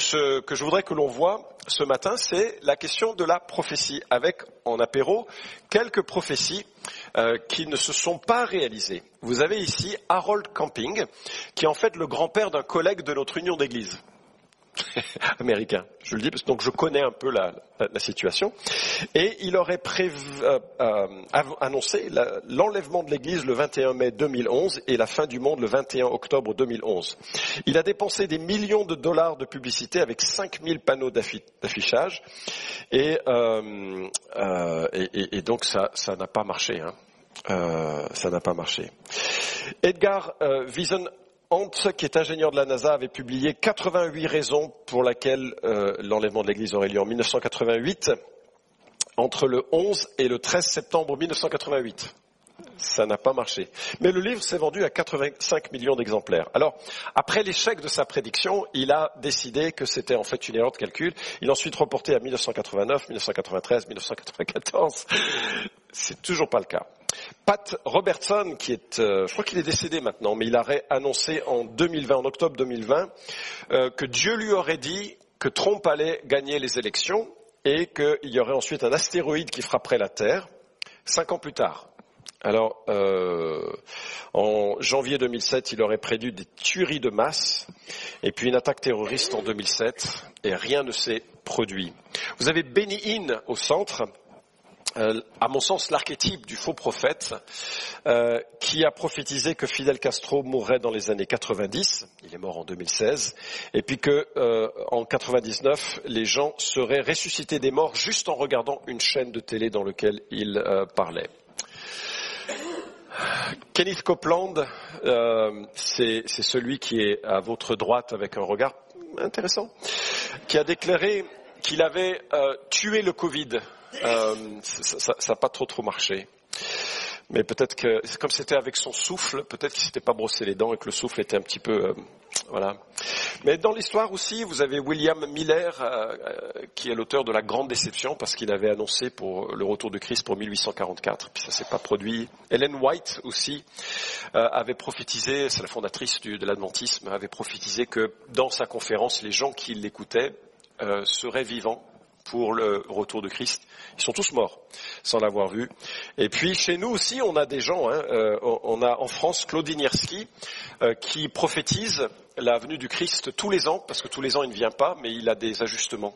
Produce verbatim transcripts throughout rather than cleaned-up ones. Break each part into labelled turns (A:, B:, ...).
A: ce que je voudrais que l'on voit ce matin, c'est la question de la prophétie, avec en apéro quelques prophéties euh, qui ne se sont pas réalisées. Vous avez ici Harold Camping, qui est en fait le grand-père d'un collègue de notre union d'église. Américain, je le dis parce que donc je connais un peu la, la, la situation. Et il aurait prévu, euh, euh, annoncé la, l'enlèvement de l'Église le vingt et un mai deux mille onze et la fin du monde le vingt et un octobre deux mille onze. Il a dépensé des millions de dollars de publicité avec cinq mille panneaux d'affi- d'affichage et, euh, euh, et, et, et donc ça, ça n'a pas marché. Hein. Euh, ça n'a pas marché. Edgar euh, Wiesen Hunt, qui est ingénieur de la NASA, avait publié quatre-vingt-huit raisons pour lesquelles euh, l'enlèvement de l'Église aurait lieu en mille neuf cent quatre-vingt-huit, entre le onze et le treize septembre mille neuf cent quatre-vingt-huit. Ça n'a pas marché. Mais le livre s'est vendu à quatre-vingt-cinq millions d'exemplaires. Alors, après l'échec de sa prédiction, il a décidé que c'était en fait une erreur de calcul. Il a ensuite reporté à mille neuf cent quatre-vingt-neuf, mille neuf cent quatre-vingt-treize, mille neuf cent quatre-vingt-quatorze. C'est toujours pas le cas. Pat Robertson, qui est, euh, je crois qu'il est décédé maintenant, mais il aurait annoncé en deux mille vingt, en octobre deux mille vingt, euh, que Dieu lui aurait dit que Trump allait gagner les élections et qu'il y aurait ensuite un astéroïde qui frapperait la Terre, cinq ans plus tard. Alors, euh, en janvier deux mille sept, il aurait prédit des tueries de masse et puis une attaque terroriste en deux mille sept et rien ne s'est produit. Vous avez Benny Hinn au centre. Euh, à mon sens, l'archétype du faux prophète euh, qui a prophétisé que Fidel Castro mourrait dans les années quatre-vingt-dix, il est mort en deux mille seize, et puis que euh, en quatre-vingt-dix-neuf, les gens seraient ressuscités des morts juste en regardant une chaîne de télé dans laquelle il euh, parlait. Kenneth Copeland, euh, c'est, c'est celui qui est à votre droite avec un regard intéressant, qui a déclaré qu'il avait euh, tué le Covid. Euh, ça n'a pas trop trop marché. Mais peut-être que, comme c'était avec son souffle, peut-être qu'il s'était pas brossé les dents et que le souffle était un petit peu, euh, voilà. Mais dans l'histoire aussi, vous avez William Miller, euh, euh, qui est l'auteur de La Grande Déception, parce qu'il avait annoncé pour le retour de Christ pour mille huit cent quarante-quatre, puis ça s'est pas produit. Ellen White aussi euh, avait prophétisé, c'est la fondatrice du, de l'adventisme, avait prophétisé que dans sa conférence, les gens qui l'écoutaient euh, seraient vivants pour le retour de Christ. Ils sont tous morts sans l'avoir vu. Et puis chez nous aussi, on a des gens. Hein, euh, on a en France Claude Inierski euh, qui prophétise la venue du Christ tous les ans, parce que tous les ans il ne vient pas, mais il a des ajustements.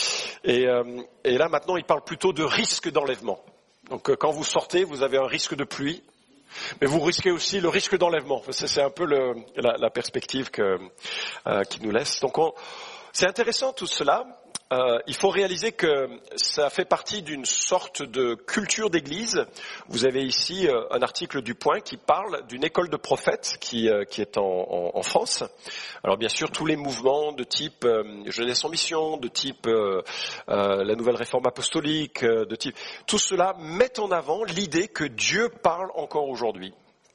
A: Et, euh, et là maintenant, il parle plutôt de risque d'enlèvement. Donc euh, quand vous sortez, vous avez un risque de pluie, mais vous risquez aussi le risque d'enlèvement. C'est, c'est un peu le, la, la perspective que, euh, qu'il nous laisse. Donc on, c'est intéressant tout cela. Euh, il faut réaliser que ça fait partie d'une sorte de culture d'église. Vous avez ici euh, un article du Point qui parle d'une école de prophètes qui, euh, qui est en, en, en France. Alors bien sûr, tous les mouvements de type euh, Jeunesse en Mission, de type euh, euh, la Nouvelle Réforme Apostolique, euh, de type tout cela met en avant l'idée que Dieu parle encore aujourd'hui.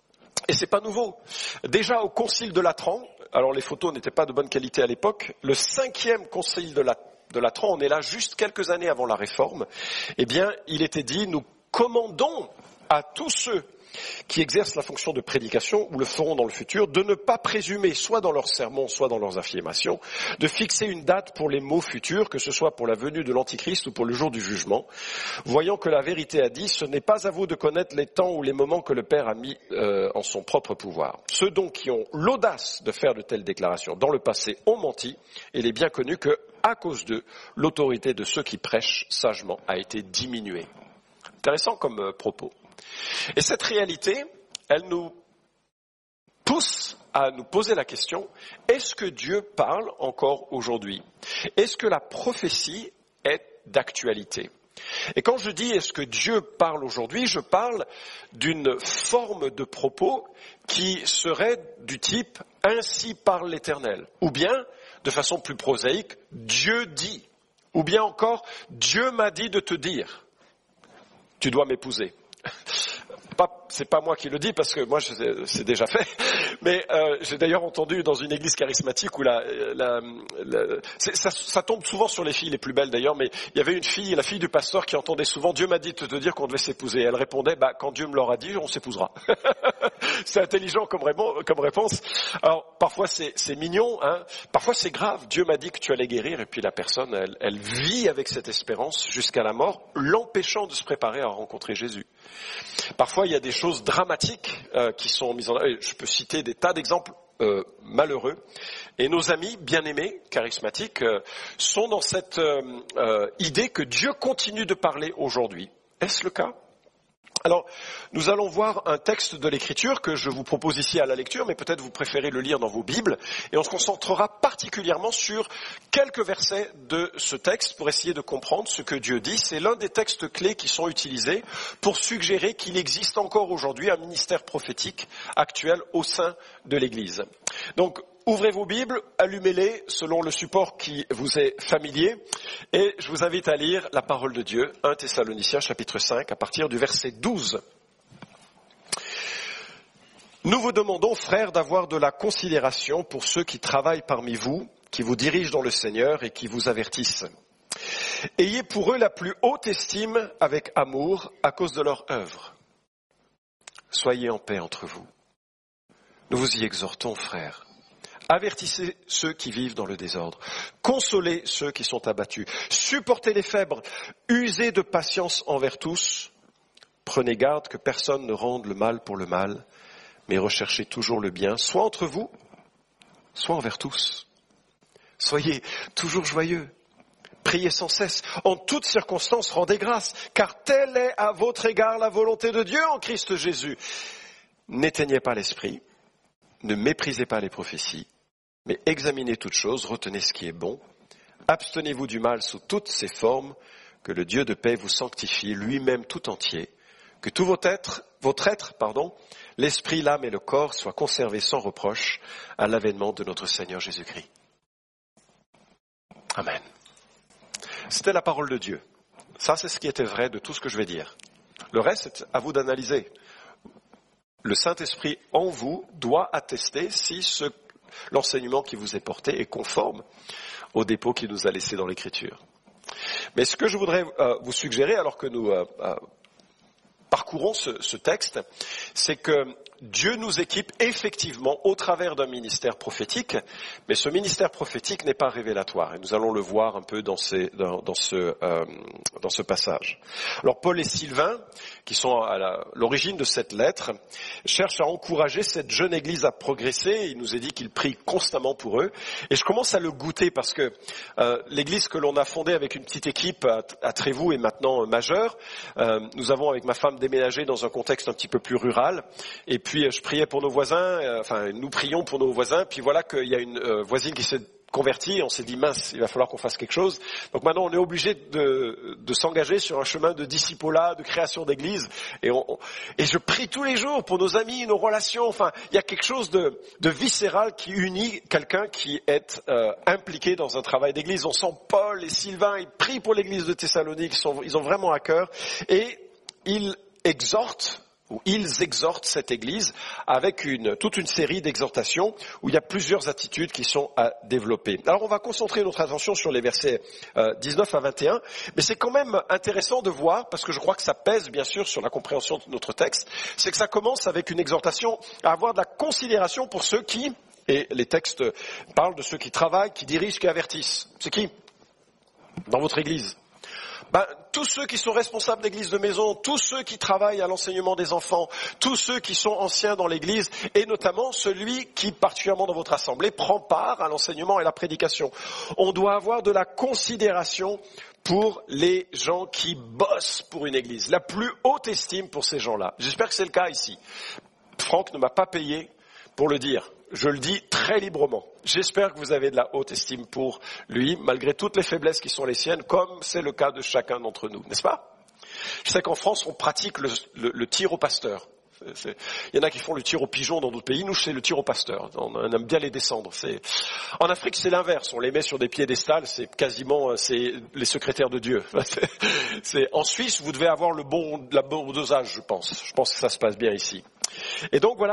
A: Et c'est pas nouveau. Déjà au Concile de Latran, alors les photos n'étaient pas de bonne qualité à l'époque, le cinquième Concile de Latran, de Latran, on est là juste quelques années avant la Réforme, eh bien, il était dit, nous commandons à tous ceux qui exercent la fonction de prédication ou le feront dans le futur, de ne pas présumer, soit dans leurs sermons, soit dans leurs affirmations, de fixer une date pour les mots futurs, que ce soit pour la venue de l'Antichrist ou pour le jour du jugement, voyant que la vérité a dit, ce n'est pas à vous de connaître les temps ou les moments que le Père a mis euh, en son propre pouvoir. Ceux donc qui ont l'audace de faire de telles déclarations dans le passé ont menti, et il est bien connu que, à cause d'eux, l'autorité de ceux qui prêchent sagement a été diminuée. Intéressant comme euh, propos. Et cette réalité, elle nous pousse à nous poser la question, est-ce que Dieu parle encore aujourd'hui ? Est-ce que la prophétie est d'actualité ? Et quand je dis est-ce que Dieu parle aujourd'hui, je parle d'une forme de propos qui serait du type « ainsi parle l'Éternel » ou bien, de façon plus prosaïque, « Dieu dit » ou bien encore « Dieu m'a dit de te dire, tu dois m'épouser ». Pas, c'est pas moi qui le dis parce que moi c'est déjà fait, Mais euh, j'ai d'ailleurs entendu dans une église charismatique où la, la, la c'est, ça, ça tombe souvent sur les filles les plus belles d'ailleurs, mais il y avait une fille, la fille du pasteur, qui entendait souvent « Dieu m'a dit de te dire qu'on devait s'épouser ». Elle répondait bah, « Quand Dieu me l'aura dit, on s'épousera ». C'est intelligent comme, ré- comme réponse. Alors parfois c'est, c'est mignon, hein. Parfois c'est grave. Dieu m'a dit que tu allais guérir et puis la personne, elle, elle vit avec cette espérance jusqu'à la mort, l'empêchant de se préparer à rencontrer Jésus. Parfois il y a des choses dramatiques euh, qui sont mises en œuvre. Je peux citer des tas d'exemples euh, malheureux. Et nos amis bien-aimés, charismatiques, euh, sont dans cette euh, euh, idée que Dieu continue de parler aujourd'hui. Est-ce le cas ? Alors, nous allons voir un texte de l'Écriture que je vous propose ici à la lecture, mais peut-être vous préférez le lire dans vos Bibles, et on se concentrera particulièrement sur quelques versets de ce texte pour essayer de comprendre ce que Dieu dit. C'est l'un des textes clés qui sont utilisés pour suggérer qu'il existe encore aujourd'hui un ministère prophétique actuel au sein de l'Église. Donc, ouvrez vos Bibles, allumez-les selon le support qui vous est familier et je vous invite à lire la parole de Dieu, premier Thessaloniciens chapitre cinq, à partir du verset douze. Nous vous demandons, frères, d'avoir de la considération pour ceux qui travaillent parmi vous, qui vous dirigent dans le Seigneur et qui vous avertissent. Ayez pour eux la plus haute estime avec amour à cause de leur œuvre. Soyez en paix entre vous. Nous vous y exhortons, frères. Avertissez ceux qui vivent dans le désordre. Consolez ceux qui sont abattus. Supportez les faibles. Usez de patience envers tous. Prenez garde que personne ne rende le mal pour le mal, mais recherchez toujours le bien, soit entre vous, soit envers tous. Soyez toujours joyeux. Priez sans cesse. En toutes circonstances, rendez grâce, car telle est à votre égard la volonté de Dieu en Christ Jésus. N'éteignez pas l'esprit, ne méprisez pas les prophéties, mais examinez toutes choses, retenez ce qui est bon. Abstenez-vous du mal sous toutes ses formes, que le Dieu de paix vous sanctifie lui-même tout entier, que tout votre être, votre être, pardon, l'esprit, l'âme et le corps soient conservés sans reproche à l'avènement de notre Seigneur Jésus-Christ. Amen. C'était la parole de Dieu. Ça, c'est ce qui était vrai de tout ce que je vais dire. Le reste, c'est à vous d'analyser. Le Saint-Esprit en vous doit attester si ce, l'enseignement qui vous est porté est conforme au dépôt qu'il nous a laissé dans l'Écriture. Mais ce que je voudrais euh, vous suggérer, alors que nous euh, euh, parcourons ce, ce texte, c'est que Dieu nous équipe effectivement au travers d'un ministère prophétique, mais ce ministère prophétique n'est pas révélatoire. Et nous allons le voir un peu dans, ces, dans, dans, ce, euh, dans ce passage. Alors Paul et Sylvain, qui sont à la, l'origine de cette lettre, cherchent à encourager cette jeune église à progresser. Il nous est dit qu'il prie constamment pour eux. Et je commence à le goûter parce que euh, l'église que l'on a fondée avec une petite équipe à, à Trévoux est maintenant euh, majeure. Euh, nous avons avec ma femme déménagé dans un contexte un petit peu plus rural. Et puis Puis je priais pour nos voisins, euh, enfin nous prions pour nos voisins, puis voilà qu'il y a une euh, voisine qui s'est convertie, on s'est dit mince, il va falloir qu'on fasse quelque chose. Donc maintenant on est obligé de, de s'engager sur un chemin de discipolat, de création d'église, et, on, et je prie tous les jours pour nos amis, nos relations, enfin il y a quelque chose de, de viscéral qui unit quelqu'un qui est euh, impliqué dans un travail d'église. On sent Paul et Sylvain, ils prient pour l'église de Thessalonique, ils, sont, ils ont vraiment à cœur, et ils exhortent, où ils exhortent cette Église avec une, toute une série d'exhortations où il y a plusieurs attitudes qui sont à développer. Alors on va concentrer notre attention sur les versets euh, dix-neuf à vingt et un, mais c'est quand même intéressant de voir, parce que je crois que ça pèse bien sûr sur la compréhension de notre texte, c'est que ça commence avec une exhortation à avoir de la considération pour ceux qui, et les textes parlent de ceux qui travaillent, qui dirigent, qui avertissent. C'est qui ? Dans votre Église. Ben, tous ceux qui sont responsables d'église de maison, tous ceux qui travaillent à l'enseignement des enfants, tous ceux qui sont anciens dans l'église, et notamment celui qui, particulièrement dans votre assemblée, prend part à l'enseignement et à la prédication. On doit avoir de la considération pour les gens qui bossent pour une église. La plus haute estime pour ces gens-là. J'espère que c'est le cas ici. Franck ne m'a pas payé pour le dire. Je le dis très librement. J'espère que vous avez de la haute estime pour lui, malgré toutes les faiblesses qui sont les siennes, comme c'est le cas de chacun d'entre nous, n'est-ce pas ? Je sais qu'en France, on pratique le, le, le tir au pasteur. C'est, c'est... Il y en a qui font le tir au pigeon dans d'autres pays. Nous, c'est le tir au pasteur. On, on aime bien les descendre. C'est... En Afrique, c'est l'inverse. On les met sur des piédestals. C'est quasiment c'est les secrétaires de Dieu. C'est... C'est... En Suisse, vous devez avoir le bon, la bon dosage, je pense. Je pense que ça se passe bien ici. Et donc, voilà,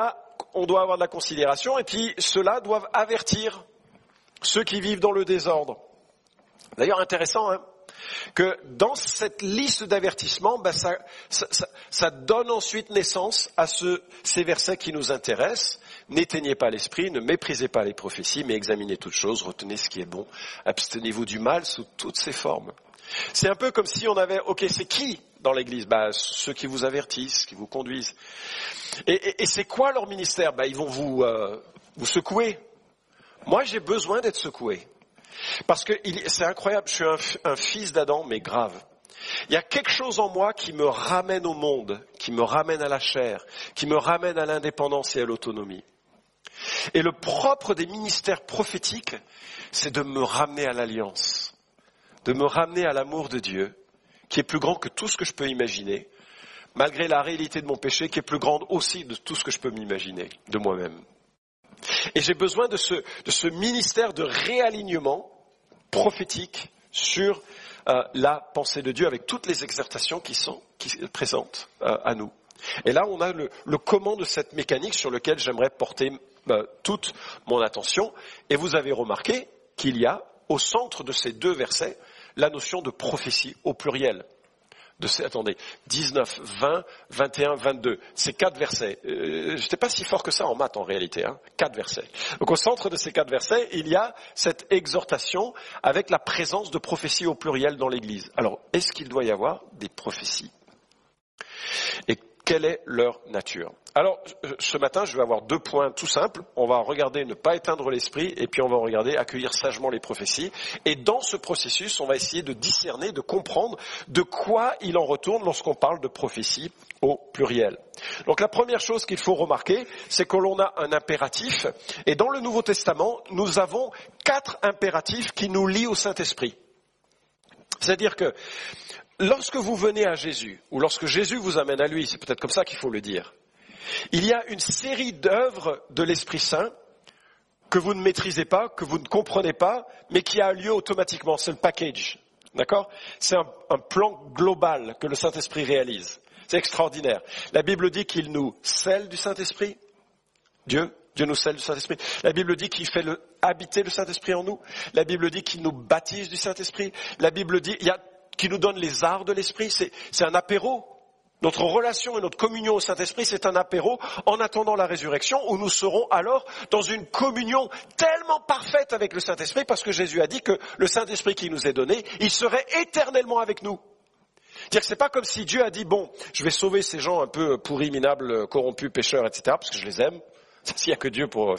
A: on doit avoir de la considération, et puis ceux-là doivent avertir ceux qui vivent dans le désordre. D'ailleurs, intéressant, hein, que dans cette liste d'avertissements, ben ça, ça, ça, ça donne ensuite naissance à ce, ces versets qui nous intéressent. N'éteignez pas l'esprit, ne méprisez pas les prophéties, mais examinez toutes choses, retenez ce qui est bon, abstenez-vous du mal sous toutes ses formes. C'est un peu comme si on avait, ok, c'est qui dans l'église? Ben, ceux qui vous avertissent, qui vous conduisent. Et, et, et c'est quoi leur ministère? Ben, ils vont vous, euh, vous secouer. Moi, j'ai besoin d'être secoué. Parce que il, c'est incroyable, je suis un, un fils d'Adam, mais grave. Il y a quelque chose en moi qui me ramène au monde, qui me ramène à la chair, qui me ramène à l'indépendance et à l'autonomie. Et le propre des ministères prophétiques, c'est de me ramener à l'alliance, de me ramener à l'amour de Dieu, qui est plus grand que tout ce que je peux imaginer, malgré la réalité de mon péché, qui est plus grande aussi de tout ce que je peux m'imaginer de moi-même. Et j'ai besoin de ce, de ce ministère de réalignement prophétique sur euh, la pensée de Dieu, avec toutes les exhortations qui sont qui présentes euh, à nous. Et là, on a le, le comment de cette mécanique sur lequel j'aimerais porter euh, toute mon attention. Et vous avez remarqué qu'il y a, au centre de ces deux versets, la notion de prophétie au pluriel. De ces, attendez, dix-neuf, vingt, vingt et un, vingt-deux, c'est quatre versets. Euh, j'étais pas si fort que ça en maths en réalité, hein, quatre versets. Donc au centre de ces quatre versets, il y a cette exhortation avec la présence de prophéties au pluriel dans l'Église. Alors, est-ce qu'il doit y avoir des prophéties? Et quelle est leur nature? Alors, ce matin, je vais avoir deux points tout simples. On va regarder ne pas éteindre l'esprit, et puis on va regarder accueillir sagement les prophéties. Et dans ce processus, on va essayer de discerner, de comprendre de quoi il en retourne lorsqu'on parle de prophétie au pluriel. Donc la première chose qu'il faut remarquer, c'est que l'on a un impératif. Et dans le Nouveau Testament, nous avons quatre impératifs qui nous lient au Saint-Esprit. C'est-à-dire que lorsque vous venez à Jésus, ou lorsque Jésus vous amène à lui, c'est peut-être comme ça qu'il faut le dire, il y a une série d'œuvres de l'Esprit Saint que vous ne maîtrisez pas, que vous ne comprenez pas, mais qui a lieu automatiquement. C'est le package. D'accord? C'est un, un plan global que le Saint-Esprit réalise. C'est extraordinaire. La Bible dit qu'il nous scelle du Saint-Esprit. Dieu, Dieu nous scelle du Saint-Esprit. La Bible dit qu'il fait le, habiter le Saint-Esprit en nous. La Bible dit qu'il nous baptise du Saint-Esprit. La Bible dit il y a, qu'il nous donne les arts de l'Esprit. C'est, c'est un apéro. Notre relation et notre communion au Saint-Esprit, c'est un apéro en attendant la résurrection où nous serons alors dans une communion tellement parfaite avec le Saint-Esprit parce que Jésus a dit que le Saint-Esprit qui nous est donné, il serait éternellement avec nous. C'est-à-dire que c'est pas comme si Dieu a dit, bon, je vais sauver ces gens un peu pourris, minables, corrompus, pécheurs, et cetera, parce que je les aime. S'il n'y a que Dieu pour...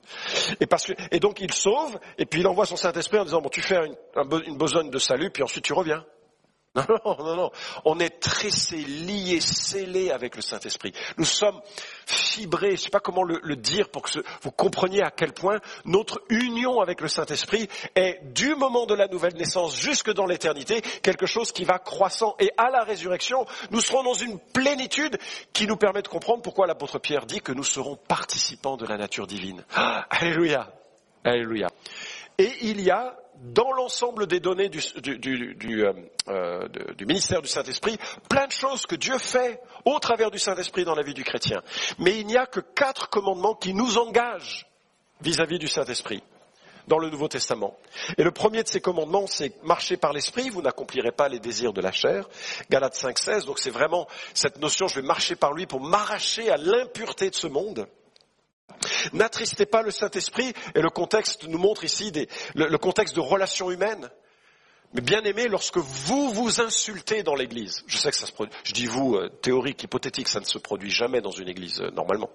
A: Et, parce que, et donc il sauve, et puis il envoie son Saint-Esprit en disant, bon, tu fais une, une besogne de salut, puis ensuite tu reviens. Non, non, non, non. On est tressés, liés, scellés avec le Saint-Esprit. Nous sommes fibrés, je ne sais pas comment le, le dire pour que ce, vous compreniez à quel point notre union avec le Saint-Esprit est, du moment de la nouvelle naissance jusque dans l'éternité, quelque chose qui va croissant. Et à la résurrection, nous serons dans une plénitude qui nous permet de comprendre pourquoi l'apôtre Pierre dit que nous serons participants de la nature divine. Ah, alléluia, alléluia. Et il y a, dans l'ensemble des données du, du, du, du, euh, du ministère du Saint-Esprit, plein de choses que Dieu fait au travers du Saint-Esprit dans la vie du chrétien. Mais il n'y a que quatre commandements qui nous engagent vis-à-vis du Saint-Esprit dans le Nouveau Testament. Et le premier de ces commandements, c'est marcher par l'Esprit, vous n'accomplirez pas les désirs de la chair. Galates cinq seize, donc c'est vraiment cette notion, je vais marcher par lui pour m'arracher à l'impureté de ce monde. N'attristez pas le Saint-Esprit, et le contexte nous montre ici des, le, le contexte de relations humaines. Mais bien aimé, lorsque vous vous insultez dans l'église, je sais que ça se produit, je dis vous, euh, théorique, hypothétique, ça ne se produit jamais dans une église euh, normalement.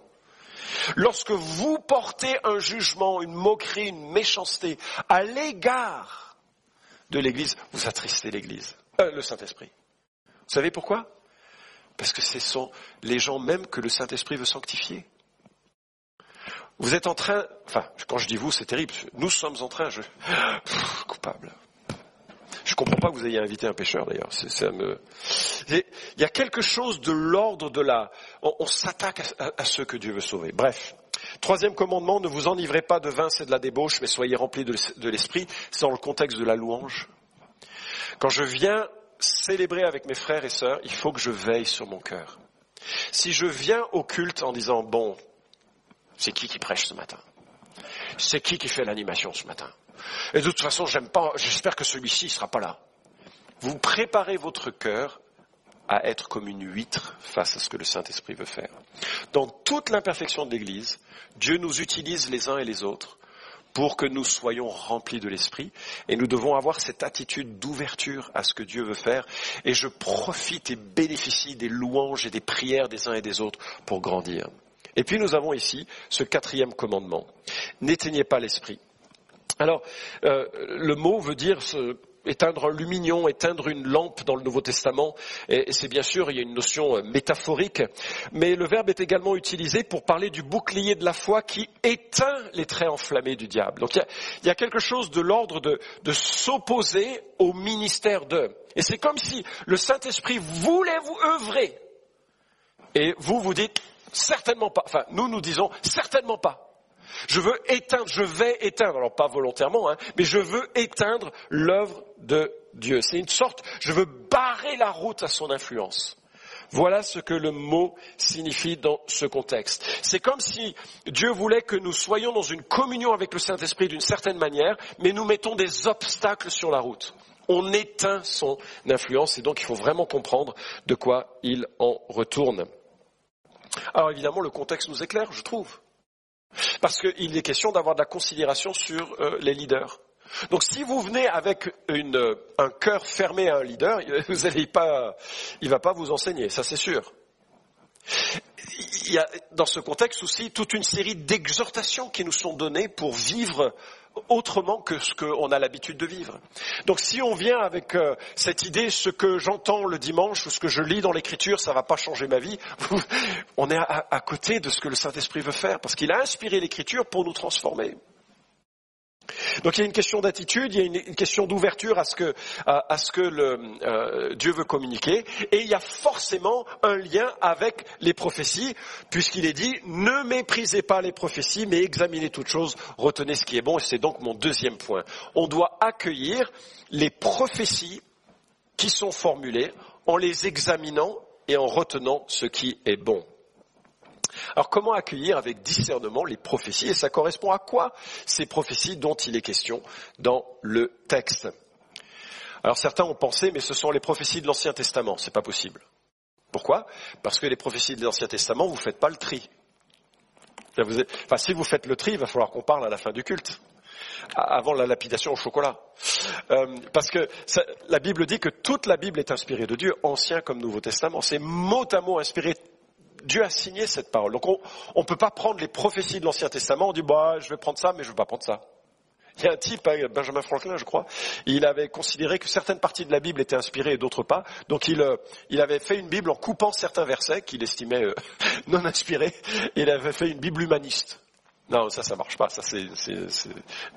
A: Lorsque vous portez un jugement, une moquerie, une méchanceté à l'égard de l'église, vous attristez l'église, euh, le Saint-Esprit. Vous savez pourquoi? Parce que ce sont les gens même que le Saint-Esprit veut sanctifier. Vous êtes en train, enfin, quand je dis vous, c'est terrible, nous sommes en train, je, pff, coupable. Je comprends pas que vous ayez invité un pécheur d'ailleurs, c'est, ça me, il y a quelque chose de l'ordre de la, on, on s'attaque à, à, à ceux que Dieu veut sauver. Bref. Troisième commandement, ne vous enivrez pas de vin, c'est de la débauche, mais soyez remplis de, de l'esprit, c'est dans le contexte de la louange. Quand je viens célébrer avec mes frères et sœurs, il faut que je veille sur mon cœur. Si je viens au culte en disant, bon, C'est qui qui prêche ce matin? C'est qui qui fait l'animation ce matin? Et de toute façon, j'aime pas, j'espère que celui-ci ne sera pas là. Vous préparez votre cœur à être comme une huître face à ce que le Saint-Esprit veut faire. Dans toute l'imperfection de l'Église, Dieu nous utilise les uns et les autres pour que nous soyons remplis de l'Esprit. Et nous devons avoir cette attitude d'ouverture à ce que Dieu veut faire. Et je profite et bénéficie des louanges et des prières des uns et des autres pour grandir. Et puis nous avons ici ce quatrième commandement. N'éteignez pas l'Esprit. Alors, euh, le mot veut dire ce, éteindre un lumignon, éteindre une lampe dans le Nouveau Testament. Et, et c'est bien sûr, il y a une notion métaphorique. Mais le verbe est également utilisé pour parler du bouclier de la foi qui éteint les traits enflammés du diable. Donc il y a, il y a quelque chose de l'ordre de, de s'opposer au ministère de. Et c'est comme si le Saint-Esprit voulait vous œuvrer. Et vous, vous dites, certainement pas. Enfin, nous, nous disons, certainement pas. Je veux éteindre, je vais éteindre, alors pas volontairement, hein, mais je veux éteindre l'œuvre de Dieu. C'est une sorte, je veux barrer la route à son influence. Voilà ce que le mot signifie dans ce contexte. C'est comme si Dieu voulait que nous soyons dans une communion avec le Saint-Esprit d'une certaine manière, mais nous mettons des obstacles sur la route. On éteint son influence et donc il faut vraiment comprendre de quoi il en retourne. Alors évidemment, le contexte nous éclaire, je trouve. Parce qu'il est question d'avoir de la considération sur euh, les leaders. Donc si vous venez avec une, un cœur fermé à un leader, vous allez pas, il va pas vous enseigner, ça c'est sûr. Il y a dans ce contexte aussi toute une série d'exhortations qui nous sont données pour vivre autrement que ce qu'on a l'habitude de vivre. Donc si on vient avec euh, cette idée, ce que j'entends le dimanche ou ce que je lis dans l'Écriture, ça va pas changer ma vie, on est à, à côté de ce que le Saint-Esprit veut faire, parce qu'il a inspiré l'Écriture pour nous transformer. Donc il y a une question d'attitude, il y a une, une question d'ouverture à ce que, à, à ce que le, euh, Dieu veut communiquer, et il y a forcément un lien avec les prophéties, puisqu'il est dit « Ne méprisez pas les prophéties, mais examinez toutes choses, retenez ce qui est bon », et c'est donc mon deuxième point. On doit accueillir les prophéties qui sont formulées en les examinant et en retenant ce qui est bon. Alors comment accueillir avec discernement les prophéties? Et ça correspond à quoi ces prophéties dont il est question dans le texte? Alors certains ont pensé, mais ce sont les prophéties de l'Ancien Testament. C'est pas possible. Pourquoi? Parce que les prophéties de l'Ancien Testament, vous faites pas le tri. Vous êtes... Enfin, si vous faites le tri, il va falloir qu'on parle à la fin du culte, avant la lapidation au chocolat. Euh, parce que ça, la Bible dit que toute la Bible est inspirée de Dieu, Ancien comme Nouveau Testament. C'est mot à mot inspiré. Dieu a signé cette parole. Donc on ne peut pas prendre les prophéties de l'Ancien Testament, on dit bah, je vais prendre ça, mais je ne veux pas prendre ça. Il y a un type, Benjamin Franklin, je crois, il avait considéré que certaines parties de la Bible étaient inspirées et d'autres pas. Donc il, il avait fait une Bible en coupant certains versets qu'il estimait euh, non inspirés. Et il avait fait une Bible humaniste. Non, ça, ça marche pas. Ça, c'est, c'est, c'est...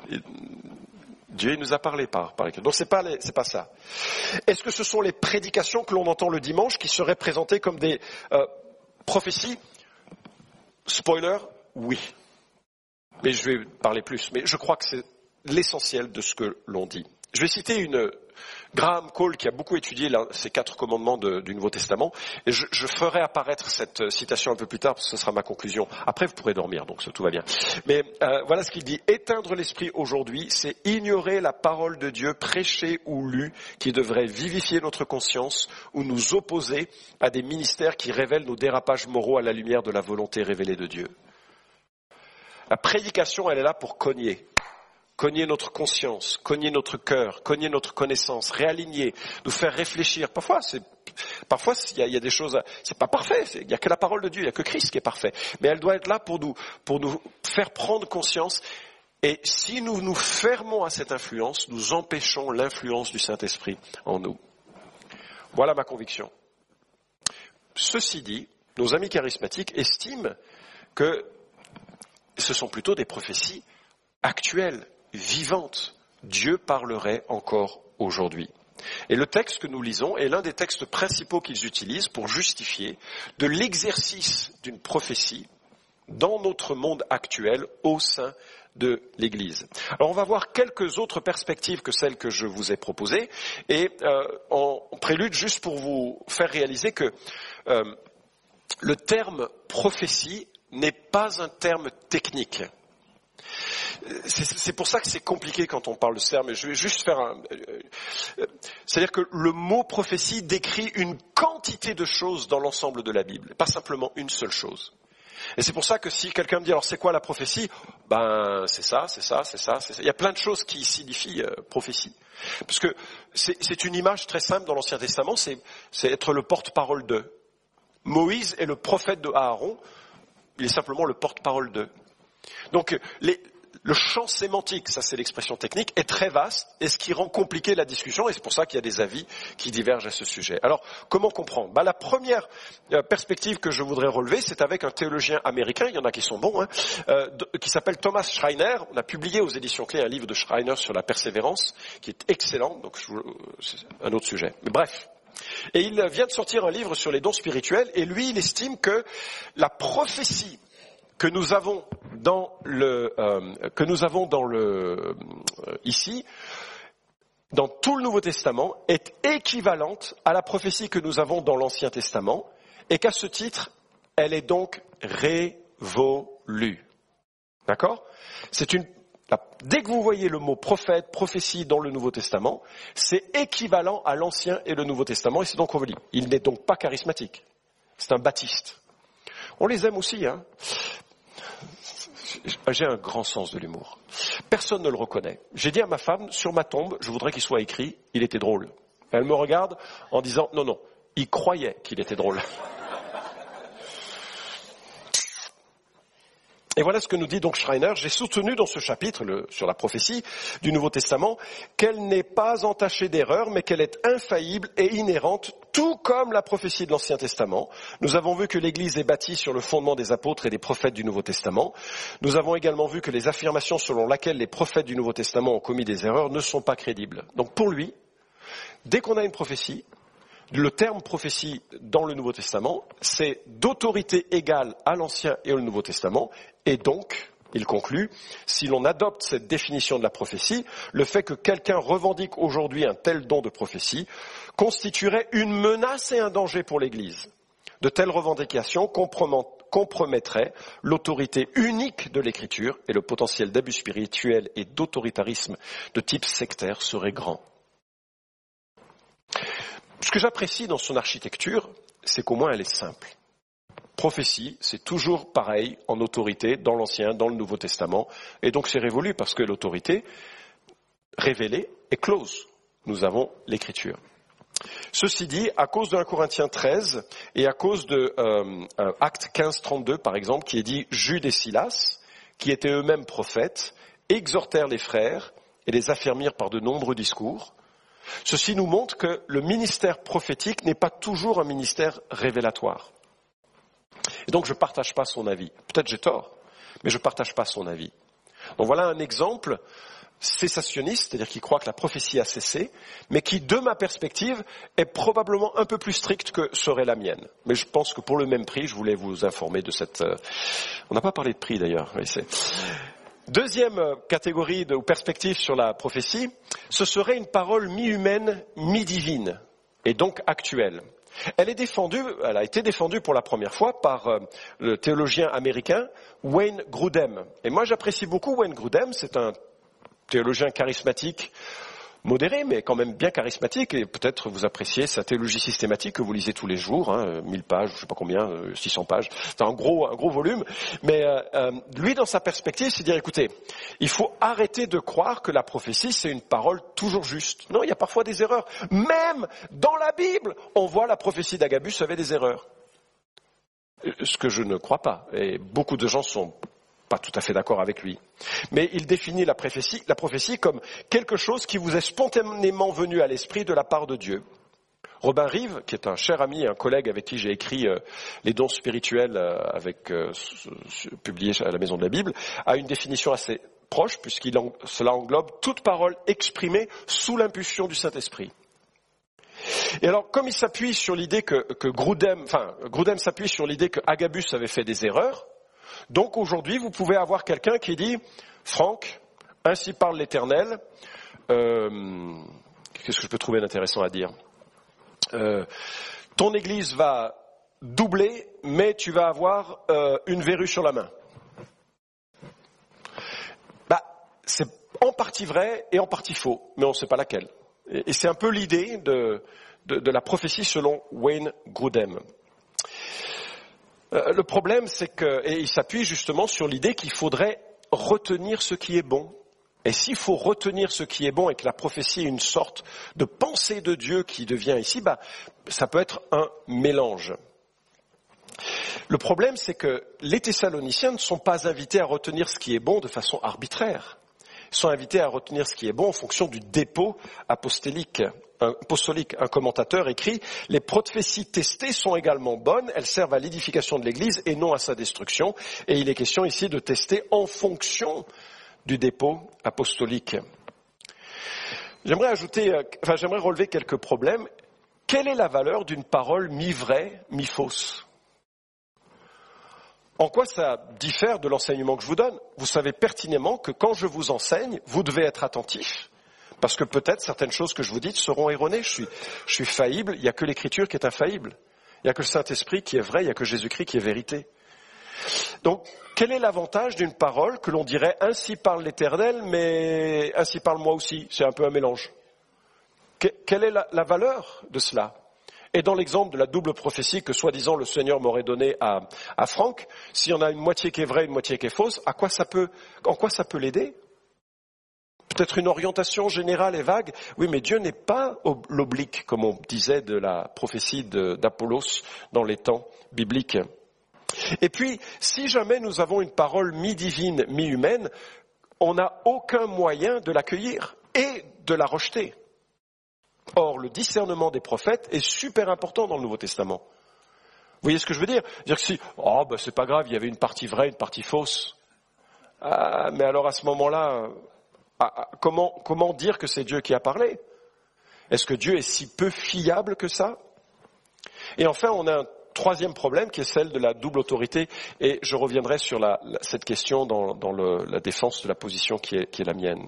A: Dieu nous a parlé par, par écrit. Donc c'est pas, les, c'est pas ça. Est-ce que ce sont les prédications que l'on entend le dimanche qui seraient présentées comme des euh, prophéties? Spoiler, oui. Mais je vais parler plus. Mais je crois que c'est l'essentiel de ce que l'on dit. Je vais citer une Graham Cole qui a beaucoup étudié là, ces quatre commandements de, du Nouveau Testament. Et je, je ferai apparaître cette citation un peu plus tard, parce que ce sera ma conclusion. Après, vous pourrez dormir, donc ça, tout va bien. Mais euh, voilà ce qu'il dit. Éteindre l'esprit aujourd'hui, c'est ignorer la parole de Dieu prêchée ou lue qui devrait vivifier notre conscience ou nous opposer à des ministères qui révèlent nos dérapages moraux à la lumière de la volonté révélée de Dieu. La prédication, elle est là pour cogner. Cogner notre conscience, cogner notre cœur, cogner notre connaissance, réaligner, nous faire réfléchir. Parfois, c'est, parfois, il y a, il y a des choses, c'est pas parfait, c'est, il y a que la parole de Dieu, il y a que Christ qui est parfait. Mais elle doit être là pour nous, pour nous faire prendre conscience. Et si nous nous fermons à cette influence, nous empêchons l'influence du Saint-Esprit en nous. Voilà ma conviction. Ceci dit, nos amis charismatiques estiment que ce sont plutôt des prophéties actuelles, vivantes. Dieu parlerait encore aujourd'hui. Et le texte que nous lisons est l'un des textes principaux qu'ils utilisent pour justifier de l'exercice d'une prophétie dans notre monde actuel au sein de l'Église. Alors on va voir quelques autres perspectives que celles que je vous ai proposées et euh, en prélude juste pour vous faire réaliser que euh, le terme prophétie n'est pas un terme technique. C'est, c'est pour ça que c'est compliqué quand on parle de ce terme. Je vais juste faire un... C'est-à-dire que le mot prophétie décrit une quantité de choses dans l'ensemble de la Bible, pas simplement une seule chose. Et c'est pour ça que si quelqu'un me dit, alors c'est quoi la prophétie? Ben, c'est ça, c'est ça, c'est ça, c'est ça. Il y a plein de choses qui signifient euh, prophétie. Parce que c'est, c'est une image très simple dans l'Ancien Testament, c'est, c'est être le porte-parole d'eux. Moïse est le prophète de Aaron, il est simplement le porte-parole d'eux. Donc, les, le champ sémantique, ça c'est l'expression technique, est très vaste, et ce qui rend compliqué la discussion, et c'est pour ça qu'il y a des avis qui divergent à ce sujet. Alors, comment comprendre? Ben, la première euh, perspective que je voudrais relever, c'est avec un théologien américain, il y en a qui sont bons, hein, euh, de, qui s'appelle Thomas Schreiner. On a publié aux éditions Clés un livre de Schreiner sur la persévérance, qui est excellent, donc je, c'est un autre sujet. Mais bref. Et il vient de sortir un livre sur les dons spirituels, et lui, il estime que la prophétie que nous avons dans le euh, que nous avons dans le euh, ici dans tout le Nouveau Testament est équivalente à la prophétie que nous avons dans l'Ancien Testament et qu'à ce titre elle est donc révolue. D'accord? C'est une dès que vous voyez le mot prophète, prophétie dans le Nouveau Testament, c'est équivalent à l'Ancien et le Nouveau Testament et c'est donc révolu. Il n'est donc pas charismatique. C'est un baptiste. On les aime aussi, hein. J'ai un grand sens de l'humour. Personne ne le reconnaît. J'ai dit à ma femme, sur ma tombe, je voudrais qu'il soit écrit, il était drôle. Elle me regarde en disant, non, non, il croyait qu'il était drôle. Et voilà ce que nous dit donc Schreiner. J'ai soutenu dans ce chapitre le, sur la prophétie du Nouveau Testament qu'elle n'est pas entachée d'erreur, mais qu'elle est infaillible et inhérente, tout comme la prophétie de l'Ancien Testament. Nous avons vu que l'Église est bâtie sur le fondement des apôtres et des prophètes du Nouveau Testament. Nous avons également vu que les affirmations selon lesquelles les prophètes du Nouveau Testament ont commis des erreurs ne sont pas crédibles. Donc pour lui, dès qu'on a une prophétie, le terme prophétie dans le Nouveau Testament, c'est d'autorité égale à l'Ancien et au Nouveau Testament, et donc, il conclut, si l'on adopte cette définition de la prophétie, le fait que quelqu'un revendique aujourd'hui un tel don de prophétie constituerait une menace et un danger pour l'Église. De telles revendications compromettraient l'autorité unique de l'Écriture et le potentiel d'abus spirituel et d'autoritarisme de type sectaire serait grand. Ce que j'apprécie dans son architecture, c'est qu'au moins elle est simple. Prophétie, c'est toujours pareil en autorité dans l'Ancien, dans le Nouveau Testament, et donc c'est révolu parce que l'autorité révélée est close. Nous avons l'Écriture. Ceci dit, à cause de un Corinthiens treize et à cause de euh, Acte quinze trente-deux par exemple, qui est dit Jude et Silas, qui étaient eux-mêmes prophètes, exhortèrent les frères et les affermirent par de nombreux discours. Ceci nous montre que le ministère prophétique n'est pas toujours un ministère révélatoire. Et donc je ne partage pas son avis. Peut-être j'ai tort, mais je ne partage pas son avis. Donc voilà un exemple cessationniste, c'est-à-dire qui croit que la prophétie a cessé, mais qui, de ma perspective, est probablement un peu plus stricte que serait la mienne. Mais je pense que pour le même prix, je voulais vous informer de cette... Euh... On n'a pas parlé de prix d'ailleurs. Oui, c'est... Deuxième catégorie de, ou perspective sur la prophétie, ce serait une parole mi-humaine, mi-divine, et donc actuelle. Elle est défendue, elle a été défendue pour la première fois par euh, le théologien américain Wayne Grudem. Et moi j'apprécie beaucoup Wayne Grudem, c'est un théologien charismatique, modéré, mais quand même bien charismatique, et peut-être vous appréciez sa théologie systématique que vous lisez tous les jours, hein, mille pages, je ne sais pas combien, six cents pages, c'est un gros, un gros volume, mais euh, euh, lui, dans sa perspective, c'est dire, écoutez, il faut arrêter de croire que la prophétie, c'est une parole toujours juste. Non, il y a parfois des erreurs. Même dans la Bible, on voit la prophétie d'Agabus avait des erreurs. Ce que je ne crois pas, et beaucoup de gens sont pas tout à fait d'accord avec lui. Mais il définit la prophétie, la prophétie comme quelque chose qui vous est spontanément venu à l'esprit de la part de Dieu. Robin Rive, qui est un cher ami et un collègue avec qui j'ai écrit euh, Les dons spirituels, euh, avec, euh, publié à la Maison de la Bible, a une définition assez proche, puisqu'il en, cela englobe toute parole exprimée sous l'impulsion du Saint-Esprit. Et alors, comme il s'appuie sur l'idée que, que Grudem, enfin, Grudem s'appuie sur l'idée que Agabus avait fait des erreurs, donc aujourd'hui, vous pouvez avoir quelqu'un qui dit « Franck, ainsi parle l'Éternel. Euh, » Qu'est-ce que je peux trouver d'intéressant à dire euh, ton Église va doubler, mais tu vas avoir euh, une verrue sur la main. Bah, c'est en partie vrai et en partie faux, mais on ne sait pas laquelle. Et, et c'est un peu l'idée de, de, de la prophétie selon Wayne Grudem. Euh, le problème, c'est que, et il s'appuie justement sur l'idée qu'il faudrait retenir ce qui est bon. Et s'il faut retenir ce qui est bon et que la prophétie est une sorte de pensée de Dieu qui devient ici, bah, ça peut être un mélange. Le problème, c'est que les Thessaloniciens ne sont pas invités à retenir ce qui est bon de façon arbitraire. Ils sont invités à retenir ce qui est bon en fonction du dépôt apostolique. Un, apostolique. Un commentateur écrit « Les prophéties testées sont également bonnes, elles servent à l'édification de l'Église et non à sa destruction. » Et il est question ici de tester en fonction du dépôt apostolique. J'aimerais ajouter, enfin j'aimerais relever quelques problèmes. Quelle est la valeur d'une parole mi-vraie, mi-fausse ? En quoi ça diffère de l'enseignement que je vous donne ? Vous savez pertinemment que quand je vous enseigne, vous devez être attentif, parce que peut-être certaines choses que je vous dis seront erronées. Je suis, je suis faillible, il n'y a que l'Écriture qui est infaillible. Il n'y a que le Saint-Esprit qui est vrai, il n'y a que Jésus-Christ qui est vérité. Donc, quel est l'avantage d'une parole que l'on dirait « ainsi parle l'Éternel », mais « ainsi parle moi aussi ». C'est un peu un mélange. Que, quelle est la, la valeur de cela ? Et dans l'exemple de la double prophétie que soi-disant le Seigneur m'aurait donnée à, à Franck, s'il y en a une moitié qui est vraie, une moitié qui est fausse, à quoi ça peut, en quoi ça peut l'aider ? Peut-être une orientation générale et vague. Oui, mais Dieu n'est pas l'oblique, comme on disait de la prophétie de, d'Apollos dans les temps bibliques. Et puis, si jamais nous avons une parole mi-divine, mi-humaine, on n'a aucun moyen de l'accueillir et de la rejeter. Or, le discernement des prophètes est super important dans le Nouveau Testament. Vous voyez ce que je veux dire ? Dire que si, oh, ben c'est pas grave, il y avait une partie vraie, une partie fausse. Ah, mais alors à ce moment-là, ah, comment, comment dire que c'est Dieu qui a parlé ? Est-ce que Dieu est si peu fiable que ça ? Et enfin, on a un troisième problème qui est celle de la double autorité, et je reviendrai sur la, la, cette question dans, dans le, la défense de la position qui est, qui est la mienne.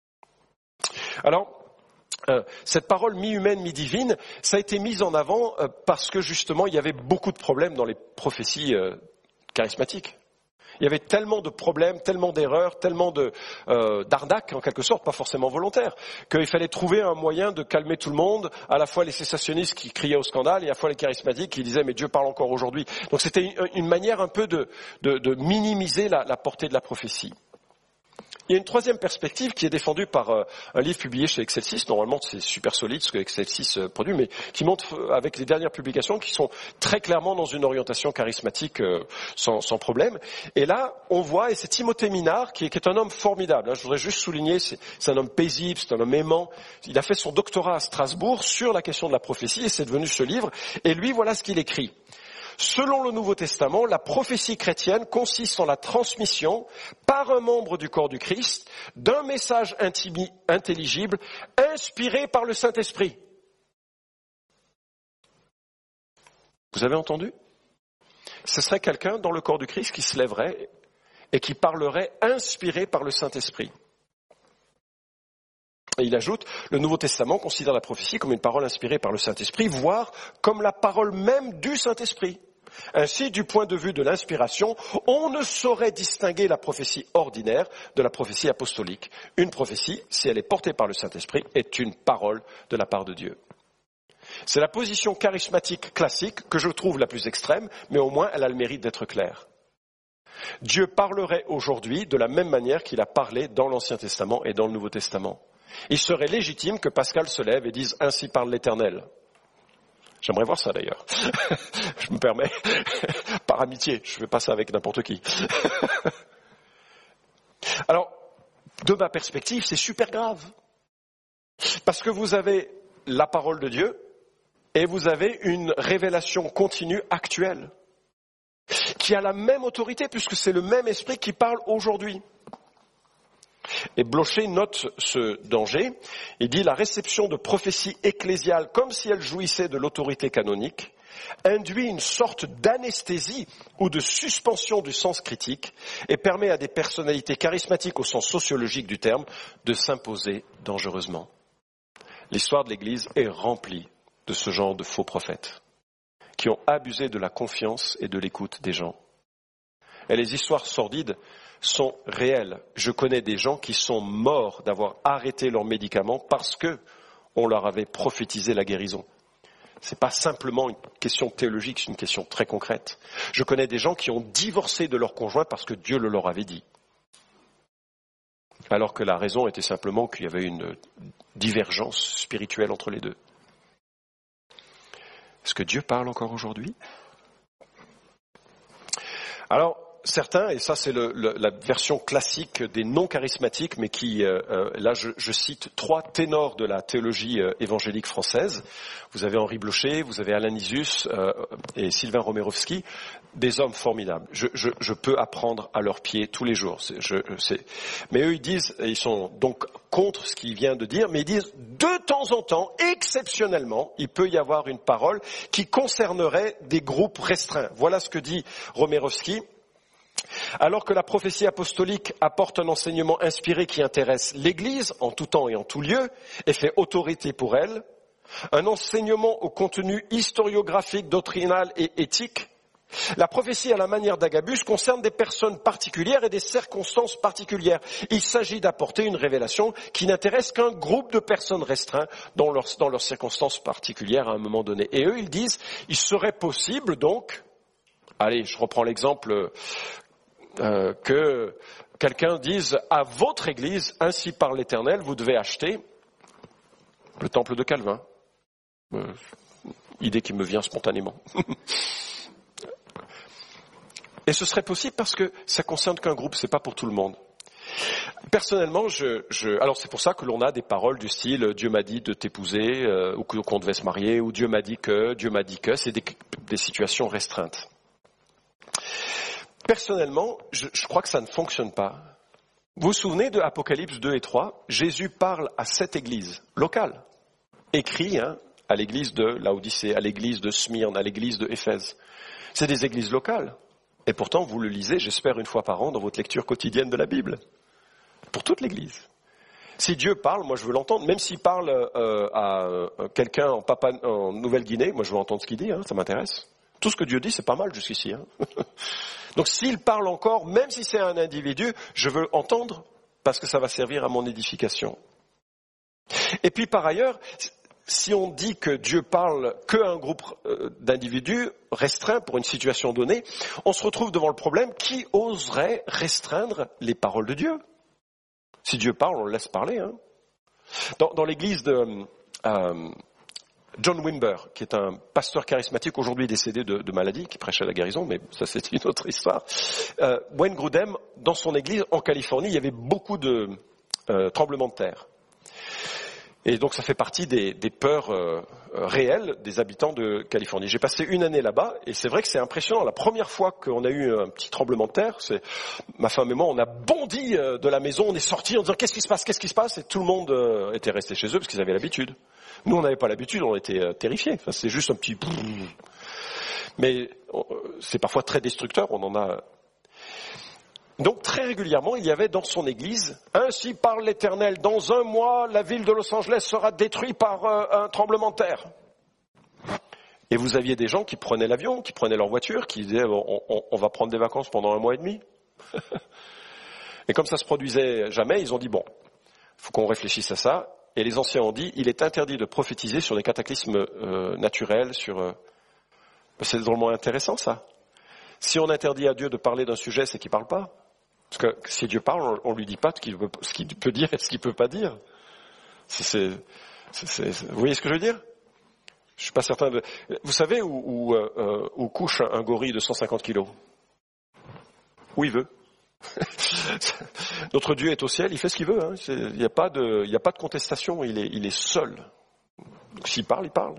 A: Alors, euh, cette parole mi-humaine, mi-divine, ça a été mis en avant euh, parce que justement il y avait beaucoup de problèmes dans les prophéties euh, charismatiques. Il y avait tellement de problèmes, tellement d'erreurs, tellement de, euh, d'arnaques en quelque sorte, pas forcément volontaires, qu'il fallait trouver un moyen de calmer tout le monde, à la fois les cessationnistes qui criaient au scandale et à la fois les charismatiques qui disaient mais Dieu parle encore aujourd'hui. Donc c'était une, une manière un peu de, de, de minimiser la, la portée de la prophétie. Il y a une troisième perspective qui est défendue par euh, un livre publié chez Excelsis. Normalement, c'est super solide ce que Excelsis euh, produit, mais qui montre euh, avec les dernières publications qui sont très clairement dans une orientation charismatique euh, sans, sans problème. Et là, on voit, et c'est Timothée Minard, qui est, qui est un homme formidable. Hein, je voudrais juste souligner, c'est, c'est un homme paisible, c'est un homme aimant. Il a fait son doctorat à Strasbourg sur la question de la prophétie, et c'est devenu ce livre. Et lui, voilà ce qu'il écrit. Selon le Nouveau Testament, la prophétie chrétienne consiste en la transmission par un membre du corps du Christ d'un message intimi, intelligible, inspiré par le Saint-Esprit. Vous avez entendu ? Ce serait quelqu'un dans le corps du Christ qui se lèverait et qui parlerait inspiré par le Saint-Esprit. Et il ajoute, le Nouveau Testament considère la prophétie comme une parole inspirée par le Saint-Esprit, voire comme la parole même du Saint-Esprit. Ainsi, du point de vue de l'inspiration, on ne saurait distinguer la prophétie ordinaire de la prophétie apostolique. Une prophétie, si elle est portée par le Saint-Esprit, est une parole de la part de Dieu. C'est la position charismatique classique que je trouve la plus extrême, mais au moins elle a le mérite d'être claire. Dieu parlerait aujourd'hui de la même manière qu'il a parlé dans l'Ancien Testament et dans le Nouveau Testament. Il serait légitime que Pascal se lève et dise « Ainsi parle l'Éternel ». J'aimerais voir ça d'ailleurs. Je me permets, par amitié, je ne fais pas ça avec n'importe qui. Alors, de ma perspective, c'est super grave. Parce que vous avez la parole de Dieu et vous avez une révélation continue actuelle qui a la même autorité puisque c'est le même esprit qui parle aujourd'hui. Et Blocher note ce danger. Il dit « La réception de prophéties ecclésiales, comme si elle jouissait de l'autorité canonique, induit une sorte d'anesthésie ou de suspension du sens critique et permet à des personnalités charismatiques au sens sociologique du terme de s'imposer dangereusement. » L'histoire de l'Église est remplie de ce genre de faux prophètes qui ont abusé de la confiance et de l'écoute des gens. Et les histoires sordides sont réelles. Je connais des gens qui sont morts d'avoir arrêté leurs médicaments parce que on leur avait prophétisé la guérison. Ce n'est pas simplement une question théologique, c'est une question très concrète. Je connais des gens qui ont divorcé de leur conjoint parce que Dieu le leur avait dit. Alors que la raison était simplement qu'il y avait une divergence spirituelle entre les deux. Est-ce que Dieu parle encore aujourd'hui ? Alors, certains, et ça c'est le, le, la version classique des non-charismatiques, mais qui, euh, là je, je cite trois ténors de la théologie euh, évangélique française. Vous avez Henri Blocher, vous avez Alain Nisus euh, et Sylvain Romerovski, des hommes formidables. Je, je, je peux apprendre à leurs pieds tous les jours. C'est, je, c'est... Mais eux ils disent, ils sont donc contre ce qu'il vient de dire, mais ils disent de temps en temps, exceptionnellement, il peut y avoir une parole qui concernerait des groupes restreints. Voilà ce que dit Romerovski. Alors que la prophétie apostolique apporte un enseignement inspiré qui intéresse l'Église en tout temps et en tout lieu et fait autorité pour elle, un enseignement au contenu historiographique, doctrinal et éthique, la prophétie à la manière d'Agabus concerne des personnes particulières et des circonstances particulières. Il s'agit d'apporter une révélation qui n'intéresse qu'un groupe de personnes restreints dans leurs, dans leurs circonstances particulières à un moment donné. Et eux, ils disent, il serait possible donc, allez, je reprends l'exemple, Euh, que quelqu'un dise à votre église, ainsi parle l'Éternel, vous devez acheter le temple de Calvin. Euh, idée qui me vient spontanément. Et ce serait possible parce que ça concerne qu'un groupe, c'est pas pour tout le monde. Personnellement, je, je, alors c'est pour ça que l'on a des paroles du style Dieu m'a dit de t'épouser, euh, ou qu'on devait se marier, ou Dieu m'a dit que, Dieu m'a dit que, c'est des, des situations restreintes. Personnellement, je, je crois que ça ne fonctionne pas. Vous vous souvenez de Apocalypse deux et trois ? Jésus parle à cette église locale, écrit hein, à l'église de Laodicée, à l'église de Smyrne, à l'église de Éphèse. C'est des églises locales. Et pourtant, vous le lisez, j'espère, une fois par an dans votre lecture quotidienne de la Bible. Pour toute l'église. Si Dieu parle, moi je veux l'entendre. Même s'il parle euh, à euh, quelqu'un en, Papa, en Nouvelle-Guinée, moi je veux entendre ce qu'il dit, hein, ça m'intéresse. Tout ce que Dieu dit, c'est pas mal jusqu'ici. Hein. Donc s'il parle encore, même si c'est un individu, je veux entendre parce que ça va servir à mon édification. Et puis par ailleurs, si on dit que Dieu parle qu'à un groupe d'individus restreint pour une situation donnée, on se retrouve devant le problème, qui oserait restreindre les paroles de Dieu ? Si Dieu parle, on le laisse parler. Hein. Dans, dans l'église de... Euh, John Wimber, qui est un pasteur charismatique aujourd'hui décédé de, de maladie, qui prêchait la guérison, mais ça c'est une autre histoire. Euh, Wayne Grudem, dans son église en Californie, il y avait beaucoup de euh, tremblements de terre. Et donc ça fait partie des, des peurs euh, réelles des habitants de Californie. J'ai passé une année là-bas et c'est vrai que c'est impressionnant. La première fois qu'on a eu un petit tremblement de terre, c'est ma femme et moi, on a bondi de la maison, on est sortis en disant qu'est-ce qui se passe, qu'est-ce qui se passe, et tout le monde euh, était resté chez eux parce qu'ils avaient l'habitude. Nous, on n'avait pas l'habitude, on était euh, terrifiés. Enfin, c'est juste un petit... Mais euh, c'est parfois très destructeur, on en a... Donc très régulièrement, il y avait dans son église, ainsi parle l'Éternel, dans un mois, la ville de Los Angeles sera détruite par euh, un tremblement de terre. Et vous aviez des gens qui prenaient l'avion, qui prenaient leur voiture, qui disaient on, on, on va prendre des vacances pendant un mois et demi. Et comme ça se produisait jamais, ils ont dit bon, il faut qu'on réfléchisse à ça. Et les anciens ont dit il est interdit de prophétiser sur des cataclysmes euh, naturels, sur. Euh... C'est drôlement intéressant ça. Si on interdit à Dieu de parler d'un sujet, c'est qu'il parle pas. Parce que si Dieu parle, on ne lui dit pas ce qu'il, veut, ce qu'il peut dire et ce qu'il ne peut pas dire. C'est, c'est, c'est, c'est, vous voyez ce que je veux dire ? Je ne suis pas certain de... Vous savez où, où, euh, où couche un gorille de cent cinquante kilos ? Où il veut. Notre Dieu est au ciel, il fait ce qu'il veut. Hein. Il n'y a pas de, il n'y a pas de contestation, il est, il est seul. Donc s'il parle, il parle.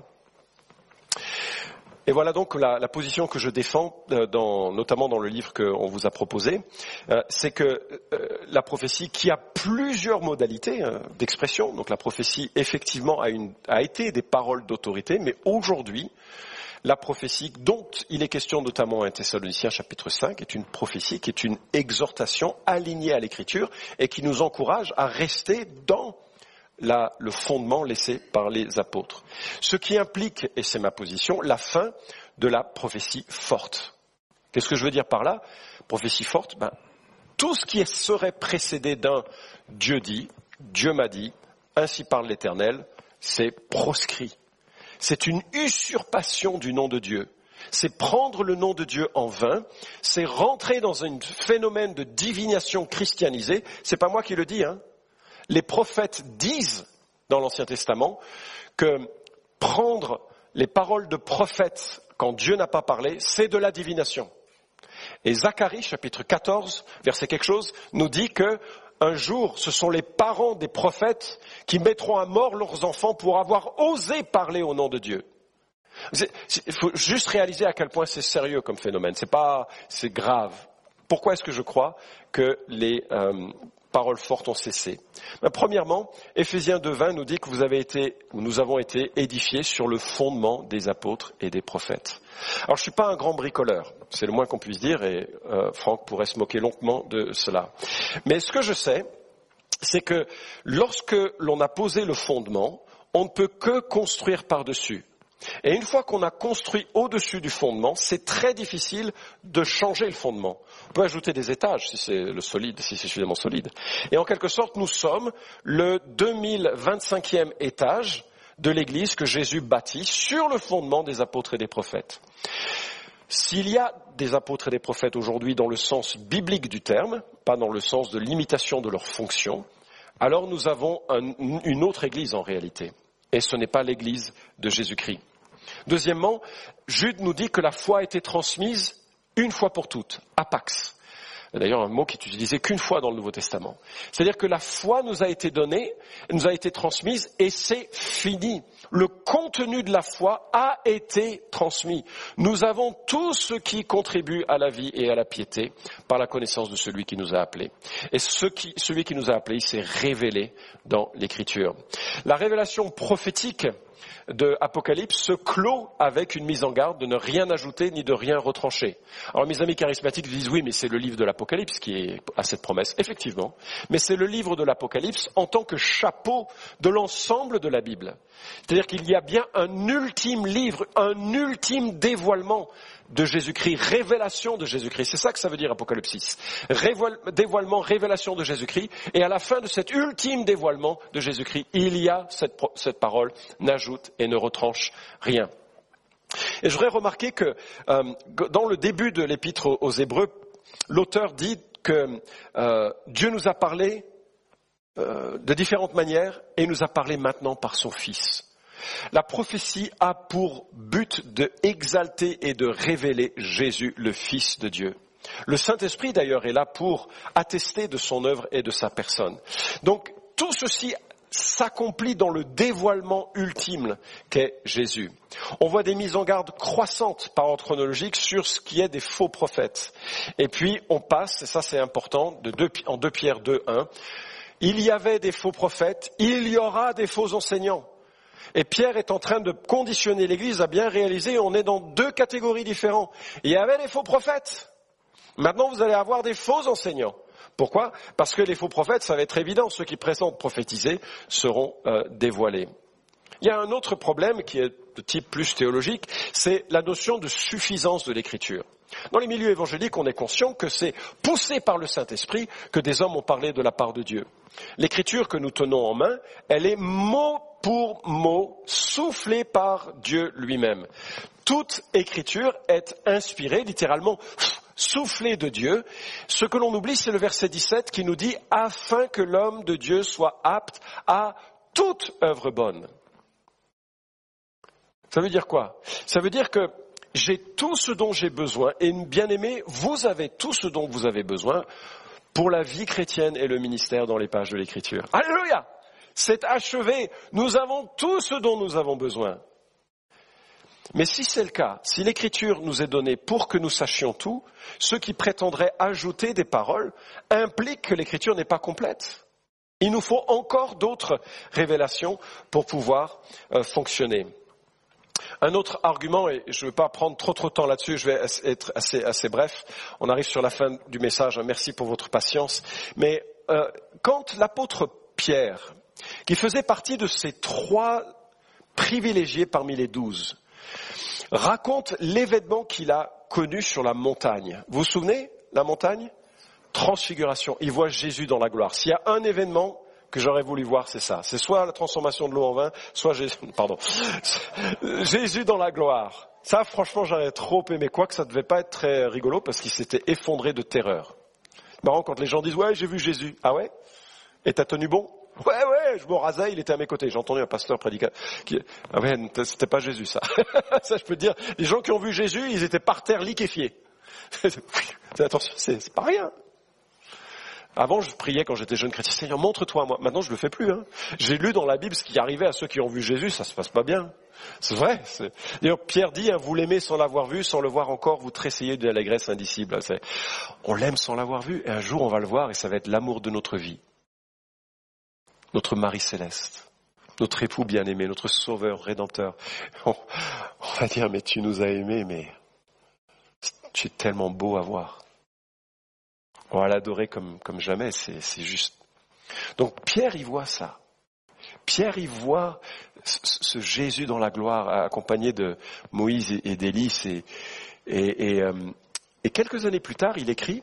A: Et voilà donc la, la position que je défends, euh, dans, notamment dans le livre qu'on vous a proposé, euh, c'est que euh, la prophétie, qui a plusieurs modalités euh, d'expression, donc la prophétie effectivement a, une, a été des paroles d'autorité, mais aujourd'hui, la prophétie dont il est question notamment à Thessaloniciens chapitre cinq est une prophétie qui est une exhortation alignée à l'Écriture et qui nous encourage à rester dans Là, le fondement laissé par les apôtres. Ce qui implique, et c'est ma position, la fin de la prophétie forte. Qu'est-ce que je veux dire par là? Prophétie forte, ben, tout ce qui serait précédé d'un Dieu dit, Dieu m'a dit, ainsi parle l'Éternel, c'est proscrit. C'est une usurpation du nom de Dieu. C'est prendre le nom de Dieu en vain, c'est rentrer dans un phénomène de divination christianisée. C'est pas moi qui le dis, hein. Les prophètes disent dans l'Ancien Testament que prendre les paroles de prophètes quand Dieu n'a pas parlé, c'est de la divination. Et Zacharie, chapitre quatorze, verset quelque chose, nous dit que un jour, ce sont les parents des prophètes qui mettront à mort leurs enfants pour avoir osé parler au nom de Dieu. Il faut juste réaliser à quel point c'est sérieux comme phénomène. C'est pas, c'est grave. Pourquoi est-ce que je crois que les euh, paroles fortes ont cessé? Ben, premièrement, Éphésiens deux vingt nous dit que vous avez été, ou nous avons été édifiés sur le fondement des apôtres et des prophètes. Alors, je suis pas un grand bricoleur, c'est le moins qu'on puisse dire, et euh, Franck pourrait se moquer longuement de cela. Mais ce que je sais, c'est que lorsque l'on a posé le fondement, on ne peut que construire par-dessus. Et une fois qu'on a construit au-dessus du fondement, c'est très difficile de changer le fondement. On peut ajouter des étages si c'est le solide, si c'est suffisamment solide. Et en quelque sorte, nous sommes le deux mille vingt-cinquième étage de l'Église que Jésus bâtit sur le fondement des apôtres et des prophètes. S'il y a des apôtres et des prophètes aujourd'hui dans le sens biblique du terme, pas dans le sens de l'imitation de leur fonction, alors nous avons un, une autre Église en réalité. Et ce n'est pas l'Église de Jésus-Christ. Deuxièmement, Jude nous dit que la foi a été transmise une fois pour toutes, apax. D'ailleurs, un mot qui est utilisé qu'une fois dans le Nouveau Testament. C'est-à-dire que la foi nous a été donnée, nous a été transmise et c'est fini. Le contenu de la foi a été transmis. Nous avons tout ce qui contribue à la vie et à la piété par la connaissance de celui qui nous a appelés. Et ce qui, celui qui nous a appelés, il s'est révélé dans l'Écriture. La révélation prophétique de Apocalypse se clôt avec une mise en garde de ne rien ajouter ni de rien retrancher. Alors mes amis charismatiques disent oui, mais c'est le livre de l'Apocalypse qui a cette promesse. Effectivement, mais c'est le livre de l'Apocalypse en tant que chapeau de l'ensemble de la Bible. C'est-à-dire qu'il y a bien un ultime livre, un ultime dévoilement de Jésus-Christ, révélation de Jésus-Christ. C'est ça que ça veut dire Apocalypse six. Révoil, dévoilement, révélation de Jésus-Christ. Et à la fin de cet ultime dévoilement de Jésus-Christ, il y a cette, cette parole, n'ajoute et ne retranche rien. Et je voudrais remarquer que euh, dans le début de l'épître aux Hébreux, l'auteur dit que euh, Dieu nous a parlé euh, de différentes manières et nous a parlé maintenant par son Fils. La prophétie a pour but de exalter et de révéler Jésus, le Fils de Dieu. Le Saint-Esprit d'ailleurs est là pour attester de son œuvre et de sa personne. Donc tout ceci s'accomplit dans le dévoilement ultime qu'est Jésus. On voit des mises en garde croissantes par ordre chronologique sur ce qui est des faux prophètes. Et puis on passe, et ça c'est important, de deux, en deux Pierre deux, un, il y avait des faux prophètes, il y aura des faux enseignants. Et Pierre est en train de conditionner l'Église à bien réaliser, on est dans deux catégories différentes. Il y avait des faux prophètes. Maintenant, vous allez avoir des faux enseignants. Pourquoi? Parce que les faux prophètes, ça va être évident, ceux qui prétendent prophétiser seront euh, dévoilés. Il y a un autre problème qui est de type plus théologique, c'est la notion de suffisance de l'Écriture. Dans les milieux évangéliques, on est conscient que c'est poussé par le Saint-Esprit que des hommes ont parlé de la part de Dieu. L'Écriture que nous tenons en main, elle est mot pour mot soufflée par Dieu lui-même. Toute Écriture est inspirée, littéralement soufflée de Dieu. Ce que l'on oublie, c'est le verset dix-sept qui nous dit « Afin que l'homme de Dieu soit apte à toute œuvre bonne ». Ça veut dire quoi? Ça veut dire que j'ai tout ce dont j'ai besoin, et bien aimé, vous avez tout ce dont vous avez besoin pour la vie chrétienne et le ministère dans les pages de l'Écriture. Alléluia! C'est achevé. Nous avons tout ce dont nous avons besoin. Mais si c'est le cas, si l'Écriture nous est donnée pour que nous sachions tout, ceux qui prétendraient ajouter des paroles impliquent que l'Écriture n'est pas complète. Il nous faut encore d'autres révélations pour pouvoir euh, fonctionner. Un autre argument, et je ne veux pas prendre trop trop de temps là-dessus, je vais être assez, assez bref. On arrive sur la fin du message, merci pour votre patience. Mais euh, quand l'apôtre Pierre, qui faisait partie de ces trois privilégiés parmi les douze, raconte l'événement qu'il a connu sur la montagne. Vous vous souvenez, la montagne ? Transfiguration. Il voit Jésus dans la gloire. S'il y a un événement que j'aurais voulu voir, c'est ça. C'est soit la transformation de l'eau en vin, soit Jésus, pardon, Jésus dans la gloire. Ça, franchement, j'aurais trop aimé. Quoique ça ne devait pas être très rigolo parce qu'il s'était effondré de terreur. Marrant quand les gens disent « Ouais, j'ai vu Jésus. » Ah ouais ? Et t'as tenu bon ? Ouais, ouais, je me rasais, il était à mes côtés. J'ai entendu un pasteur prédicateur qui... Ah ouais, c'était pas Jésus, ça. Ça, je peux te dire. Les gens qui ont vu Jésus, ils étaient par terre liquéfiés. Attention, c'est, c'est pas rien. Avant, je priais quand j'étais jeune chrétien, Seigneur, montre-toi moi. Maintenant, je le fais plus. Hein. J'ai lu dans la Bible ce qui arrivait à ceux qui ont vu Jésus, ça se passe pas bien. C'est vrai. C'est... D'ailleurs, Pierre dit, hein, vous l'aimez sans l'avoir vu, sans le voir encore, vous tressaillez de l'allégresse indicible. C'est... On l'aime sans l'avoir vu, et un jour, on va le voir, et ça va être l'amour de notre vie. Notre Marie céleste, notre époux bien-aimé, notre sauveur, rédempteur. On, on va dire, mais tu nous as aimés, mais tu es tellement beau à voir. On va l'adorer comme, comme jamais, c'est, c'est juste. Donc Pierre, il voit ça. Pierre, il voit ce, ce Jésus dans la gloire, accompagné de Moïse et d'Élie. Et, et, et, euh, et quelques années plus tard, il écrit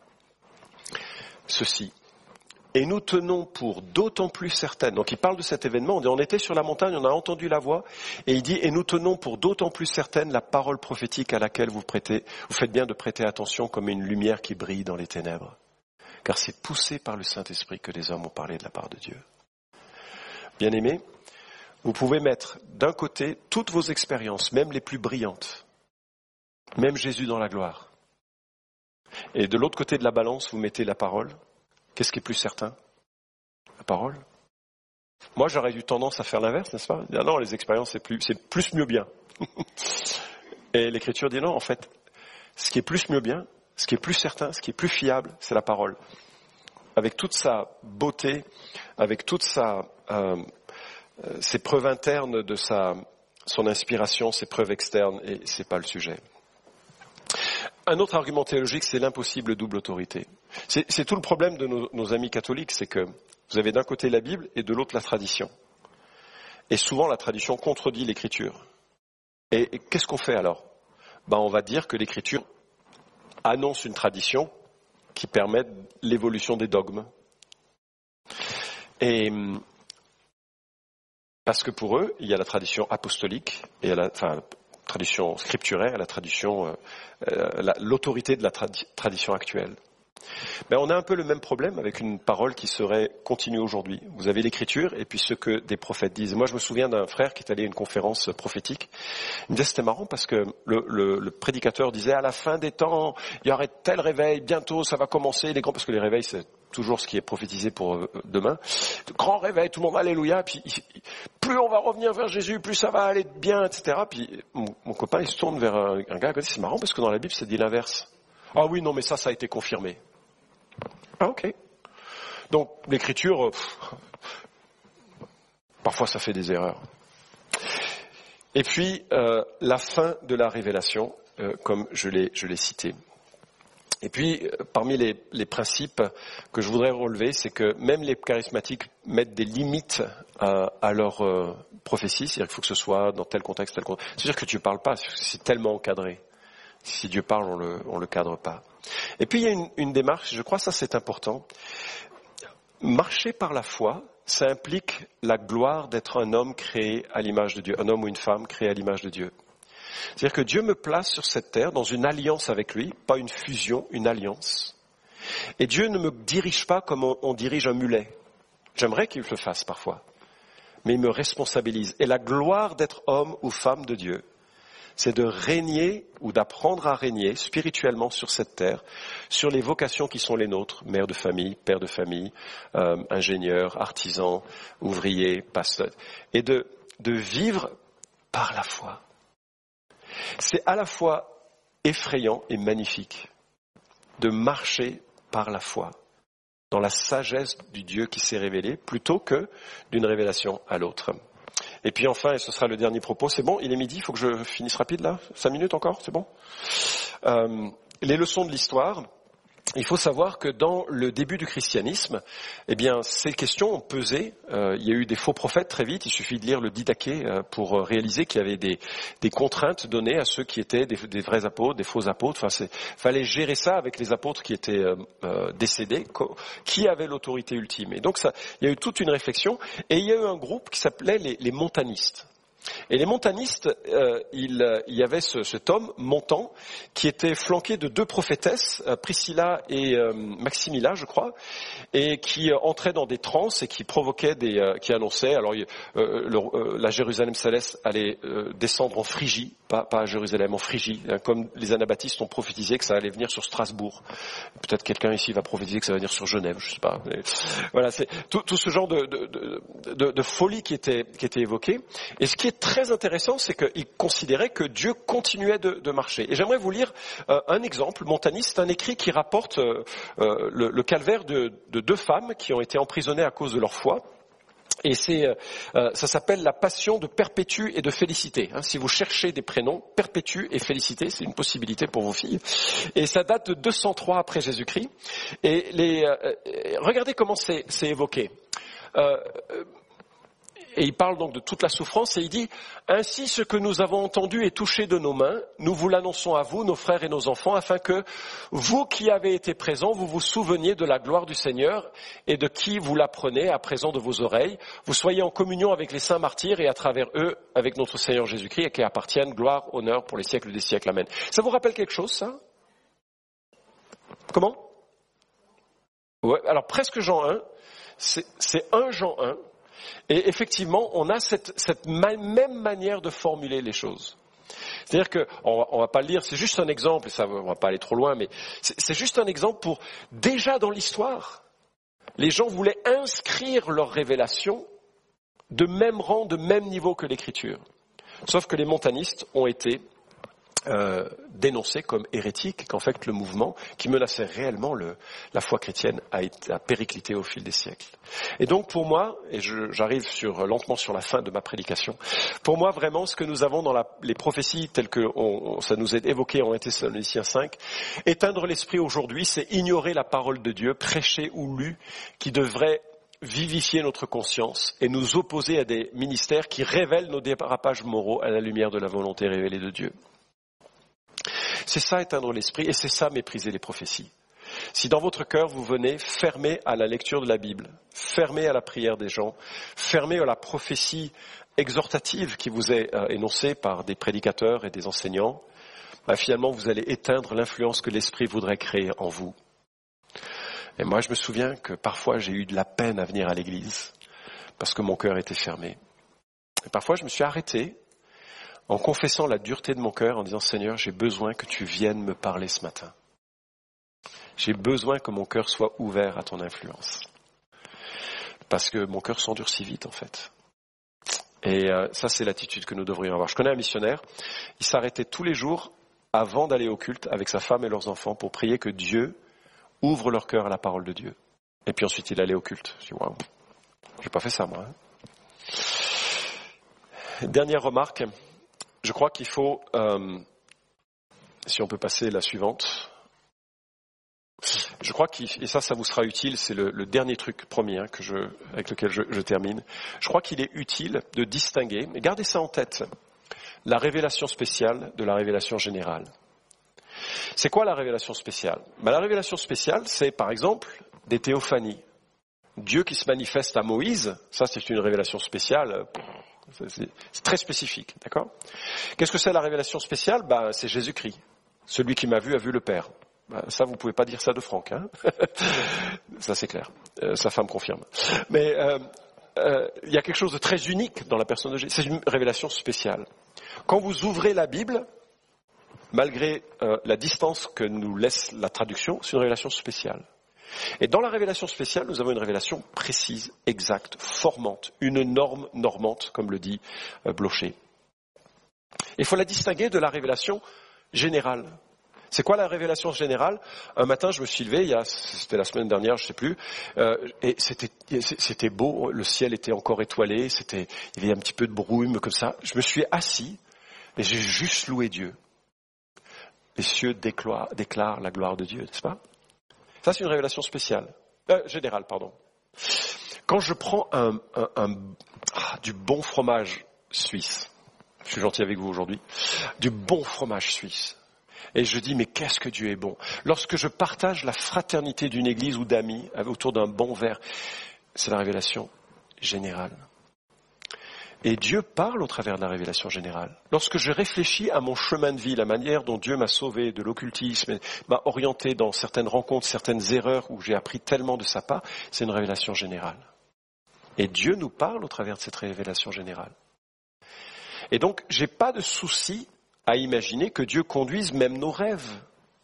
A: ceci. Et nous tenons pour d'autant plus certaines. Donc il parle de cet événement, on dit, on était sur la montagne, on a entendu la voix, et il dit, et nous tenons pour d'autant plus certaine la parole prophétique à laquelle vous prêtez, vous faites bien de prêter attention comme une lumière qui brille dans les ténèbres. Car c'est poussé par le Saint-Esprit que les hommes ont parlé de la part de Dieu. Bien-aimés, vous pouvez mettre d'un côté toutes vos expériences, même les plus brillantes, même Jésus dans la gloire. Et de l'autre côté de la balance, vous mettez la parole. Qu'est-ce qui est plus certain ? La parole. Moi, j'aurais eu tendance à faire l'inverse, n'est-ce pas ? Dire, non, les expériences, c'est plus, c'est plus mieux bien. Et l'Écriture dit non, en fait, ce qui est plus mieux bien, ce qui est plus certain, ce qui est plus fiable, c'est la parole. Avec toute sa beauté, avec toutes sa, euh, ses preuves internes de sa, son inspiration, ses preuves externes, et c'est pas le sujet. Un autre argument théologique, c'est l'impossible double autorité. C'est, c'est tout le problème de nos, nos amis catholiques, c'est que vous avez d'un côté la Bible et de l'autre la tradition. Et souvent, la tradition contredit l'Écriture. Et, et qu'est-ce qu'on fait alors ? Ben, on va dire que l'Écriture annonce une tradition qui permet l'évolution des dogmes. Et parce que pour eux, il y a la tradition apostolique et la, enfin, tradition scripturaire, la tradition, euh, la, l'autorité de la tradi- tradition actuelle. Mais on a un peu le même problème avec une parole qui serait continue aujourd'hui. Vous avez l'Écriture et puis ce que des prophètes disent. Moi, je me souviens d'un frère qui est allé à une conférence prophétique. Il me disait c'était marrant parce que le, le, le prédicateur disait à la fin des temps, il y aurait tel réveil, bientôt ça va commencer, les grands, parce que les réveils c'est toujours ce qui est prophétisé pour demain. Grand réveil, tout le monde alléluia, puis plus on va revenir vers Jésus, plus ça va aller bien, et cetera. Puis mon, mon copain il se tourne vers un, un gars, il dit c'est marrant parce que dans la Bible c'est dit l'inverse. Ah oui, non mais ça, ça a été confirmé. Ah ok. Donc l'écriture, pff, parfois ça fait des erreurs. Et puis euh, la fin de la révélation, euh, comme je l'ai, je l'ai cité. Et puis euh, parmi les, les principes que je voudrais relever, c'est que même les charismatiques mettent des limites à, à leur euh, prophétie, c'est-à-dire qu'il faut que ce soit dans tel contexte, tel contexte. C'est-à-dire que Dieu parle pas, c'est tellement encadré. Si Dieu parle, on le, on le cadre pas. Et puis il y a une, une démarche, je crois que ça c'est important. Marcher par la foi, ça implique la gloire d'être un homme créé à l'image de Dieu, un homme ou une femme créé à l'image de Dieu. C'est-à-dire que Dieu me place sur cette terre dans une alliance avec lui, pas une fusion, une alliance. Et Dieu ne me dirige pas comme on, on dirige un mulet. J'aimerais qu'il le fasse parfois, mais il me responsabilise. Et la gloire d'être homme ou femme de Dieu, c'est de régner ou d'apprendre à régner spirituellement sur cette terre, sur les vocations qui sont les nôtres, mère de famille, père de famille, euh, ingénieur, artisan, ouvrier, pasteur, et de, de vivre par la foi. C'est à la fois effrayant et magnifique de marcher par la foi, dans la sagesse du Dieu qui s'est révélé, plutôt que d'une révélation à l'autre. Et puis enfin, et ce sera le dernier propos, c'est bon, il est midi, il faut que je finisse rapide là, cinq minutes encore, c'est bon. Euh, les leçons de l'histoire, il faut savoir que dans le début du christianisme, eh bien, ces questions ont pesé. Euh, il y a eu des faux prophètes très vite. Il suffit de lire le Didaché euh, pour réaliser qu'il y avait des, des contraintes données à ceux qui étaient des, des vrais apôtres, des faux apôtres. Enfin, c'est, fallait gérer ça avec les apôtres qui étaient euh, euh, décédés, qui avaient l'autorité ultime. Et donc, ça, il y a eu toute une réflexion. Et il y a eu un groupe qui s'appelait les, les montanistes. Et les montanistes, euh, il, il y avait ce, cet homme, Montan, qui était flanqué de deux prophétesses, euh, Priscilla et euh, Maximilla, je crois, et qui euh, entraient dans des transes et qui provoquaient des, euh, qui annonçaient, alors euh, le, euh, la Jérusalem céleste allait euh, descendre en Phrygie, pas, pas à Jérusalem, en Phrygie, hein, comme les anabaptistes ont prophétisé que ça allait venir sur Strasbourg. Peut-être quelqu'un ici va prophétiser que ça va venir sur Genève, je sais pas. Mais, voilà, c'est tout, tout ce genre de, de, de, de, de folie qui était, qui était évoqué. Et ce qui est très intéressant, c'est qu'il considérait que Dieu continuait de, de marcher. Et j'aimerais vous lire euh, un exemple montaniste, un écrit qui rapporte euh, euh, le, le calvaire de, de deux femmes qui ont été emprisonnées à cause de leur foi. Et c'est, euh, ça s'appelle la passion de Perpétue et de Félicité. Hein, si vous cherchez des prénoms, Perpétue et Félicité, c'est une possibilité pour vos filles. Et ça date de deux cent trois après Jésus-Christ. Et les, euh, regardez comment c'est, c'est évoqué. Euh, Et il parle donc de toute la souffrance et il dit « Ainsi ce que nous avons entendu et touché de nos mains, nous vous l'annonçons à vous, nos frères et nos enfants, afin que vous qui avez été présents, vous vous souveniez de la gloire du Seigneur et de qui vous l'apprenez à présent de vos oreilles. Vous soyez en communion avec les saints martyrs et à travers eux avec notre Seigneur Jésus-Christ et qui appartiennent gloire, honneur pour les siècles des siècles. Amen. » Ça vous rappelle quelque chose, ça? Comment? Ouais, alors presque Jean un, c'est, c'est un Jean un. Et effectivement, on a cette, cette même manière de formuler les choses. C'est-à-dire que, on ne va pas le lire, c'est juste un exemple, et ça, on ne va pas aller trop loin, mais c'est, c'est juste un exemple pour, déjà dans l'histoire, les gens voulaient inscrire leur révélation de même rang, de même niveau que l'Écriture. Sauf que les montanistes ont été Euh, dénoncé comme hérétique, qu'en fait le mouvement qui menaçait réellement le, la foi chrétienne a, été, a périclité au fil des siècles. Et donc pour moi, et je, j'arrive sur, lentement sur la fin de ma prédication, pour moi vraiment ce que nous avons dans la, les prophéties telles que on, on, ça nous est évoqué en un Thessaloniciens cinq, éteindre l'esprit aujourd'hui, c'est ignorer la parole de Dieu, prêchée ou lue, qui devrait vivifier notre conscience et nous opposer à des ministères qui révèlent nos dérapages moraux à la lumière de la volonté révélée de Dieu. C'est ça éteindre l'esprit et c'est ça mépriser les prophéties. Si dans votre cœur vous venez fermé à la lecture de la Bible, fermé à la prière des gens, fermé à la prophétie exhortative qui vous est euh, énoncée par des prédicateurs et des enseignants, bah, finalement vous allez éteindre l'influence que l'esprit voudrait créer en vous. Et moi je me souviens que parfois j'ai eu de la peine à venir à l'église parce que mon cœur était fermé. Et parfois je me suis arrêté en confessant la dureté de mon cœur, en disant « Seigneur, j'ai besoin que tu viennes me parler ce matin. J'ai besoin que mon cœur soit ouvert à ton influence. » Parce que mon cœur s'endurcit vite, en fait. Et euh, ça, c'est l'attitude que nous devrions avoir. Je connais un missionnaire, il s'arrêtait tous les jours avant d'aller au culte avec sa femme et leurs enfants pour prier que Dieu ouvre leur cœur à la parole de Dieu. Et puis ensuite, il allait au culte. Je dis « Waouh, j'ai pas fait ça, moi. Hein. » Dernière remarque. Je crois qu'il faut, euh, si on peut passer la suivante, je crois qu'il, et ça, ça vous sera utile, c'est le, le dernier truc premier hein, que je, avec lequel je, je termine. Je crois qu'il est utile de distinguer, et gardez ça en tête, la révélation spéciale de la révélation générale. C'est quoi la révélation spéciale? Ben, la révélation spéciale, c'est par exemple des théophanies. Dieu qui se manifeste à Moïse, ça c'est une révélation spéciale. C'est, c'est très spécifique, d'accord? Qu'est-ce que c'est la révélation spéciale? Ben, c'est Jésus-Christ. Celui qui m'a vu a vu le Père. Ben, ça, vous pouvez pas dire ça de Franck, hein? Ça, c'est clair. Euh, sa femme confirme. Mais euh, euh, il y a quelque chose de très unique dans la personne de Jésus. C'est une révélation spéciale. Quand vous ouvrez la Bible, malgré euh, la distance que nous laisse la traduction, c'est une révélation spéciale. Et dans la révélation spéciale, nous avons une révélation précise, exacte, formante, une norme normante, comme le dit euh, Blocher. Il faut la distinguer de la révélation générale. C'est quoi la révélation générale? Un matin, je me suis levé, il y a, c'était la semaine dernière, je ne sais plus, euh, et c'était, c'était beau, le ciel était encore étoilé, c'était, il y avait un petit peu de brume comme ça. Je me suis assis et j'ai juste loué Dieu. Les cieux déclarent, déclarent la gloire de Dieu, n'est-ce pas? Ça, c'est une révélation spéciale, euh, générale, pardon. Quand je prends un, un, un, ah, du bon fromage suisse, je suis gentil avec vous aujourd'hui, du bon fromage suisse, et je dis, mais qu'est-ce que Dieu est bon. Lorsque je partage la fraternité d'une église ou d'amis autour d'un bon verre, c'est la révélation générale. Et Dieu parle au travers de la révélation générale. Lorsque je réfléchis à mon chemin de vie, la manière dont Dieu m'a sauvé de l'occultisme, m'a orienté dans certaines rencontres, certaines erreurs où j'ai appris tellement de sa part, c'est une révélation générale. Et Dieu nous parle au travers de cette révélation générale. Et donc, j'ai pas de souci à imaginer que Dieu conduise même nos rêves,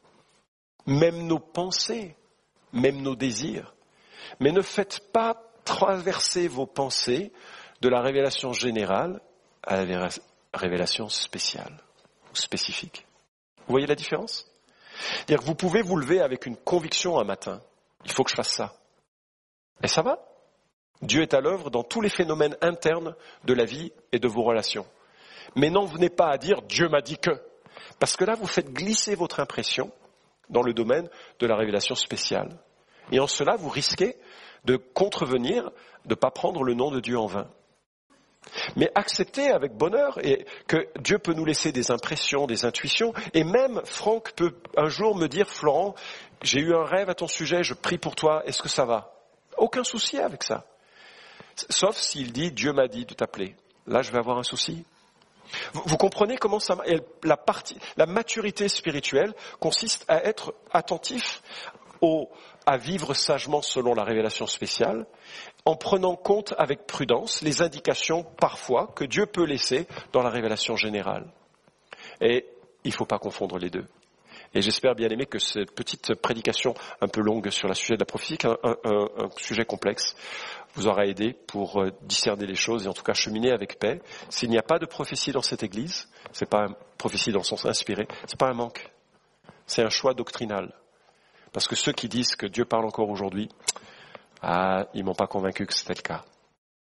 A: même nos pensées, même nos désirs. Mais ne faites pas traverser vos pensées de la révélation générale à la révélation spéciale, ou spécifique. Vous voyez la différence ? C'est-à-dire que vous pouvez vous lever avec une conviction un matin. Il faut que je fasse ça. Et ça va ? Dieu est à l'œuvre dans tous les phénomènes internes de la vie et de vos relations. Mais n'en venez pas à dire « Dieu m'a dit que ». Parce que là, vous faites glisser votre impression dans le domaine de la révélation spéciale. Et en cela, vous risquez de contrevenir, de ne pas prendre le nom de Dieu en vain. Mais acceptez avec bonheur et que Dieu peut nous laisser des impressions, des intuitions. Et même Franck peut un jour me dire « Florent, j'ai eu un rêve à ton sujet, je prie pour toi, est-ce que ça va ?» Aucun souci avec ça. Sauf s'il dit « Dieu m'a dit de t'appeler ». Là, je vais avoir un souci. Vous, vous comprenez comment ça marche ? La partie, la maturité spirituelle consiste à être attentif au, à vivre sagement selon la révélation spéciale, en prenant compte avec prudence les indications parfois que Dieu peut laisser dans la révélation générale. Et il ne faut pas confondre les deux. Et j'espère, bien aimé, que cette petite prédication un peu longue sur le sujet de la prophétie, un, un, un, un sujet complexe, vous aura aidé pour discerner les choses et en tout cas cheminer avec paix. S'il n'y a pas de prophétie dans cette église, c'est pas une prophétie dans le sens inspiré, c'est pas un manque. C'est un choix doctrinal. Parce que ceux qui disent que Dieu parle encore aujourd'hui, ah, ils m'ont pas convaincu que c'était le cas.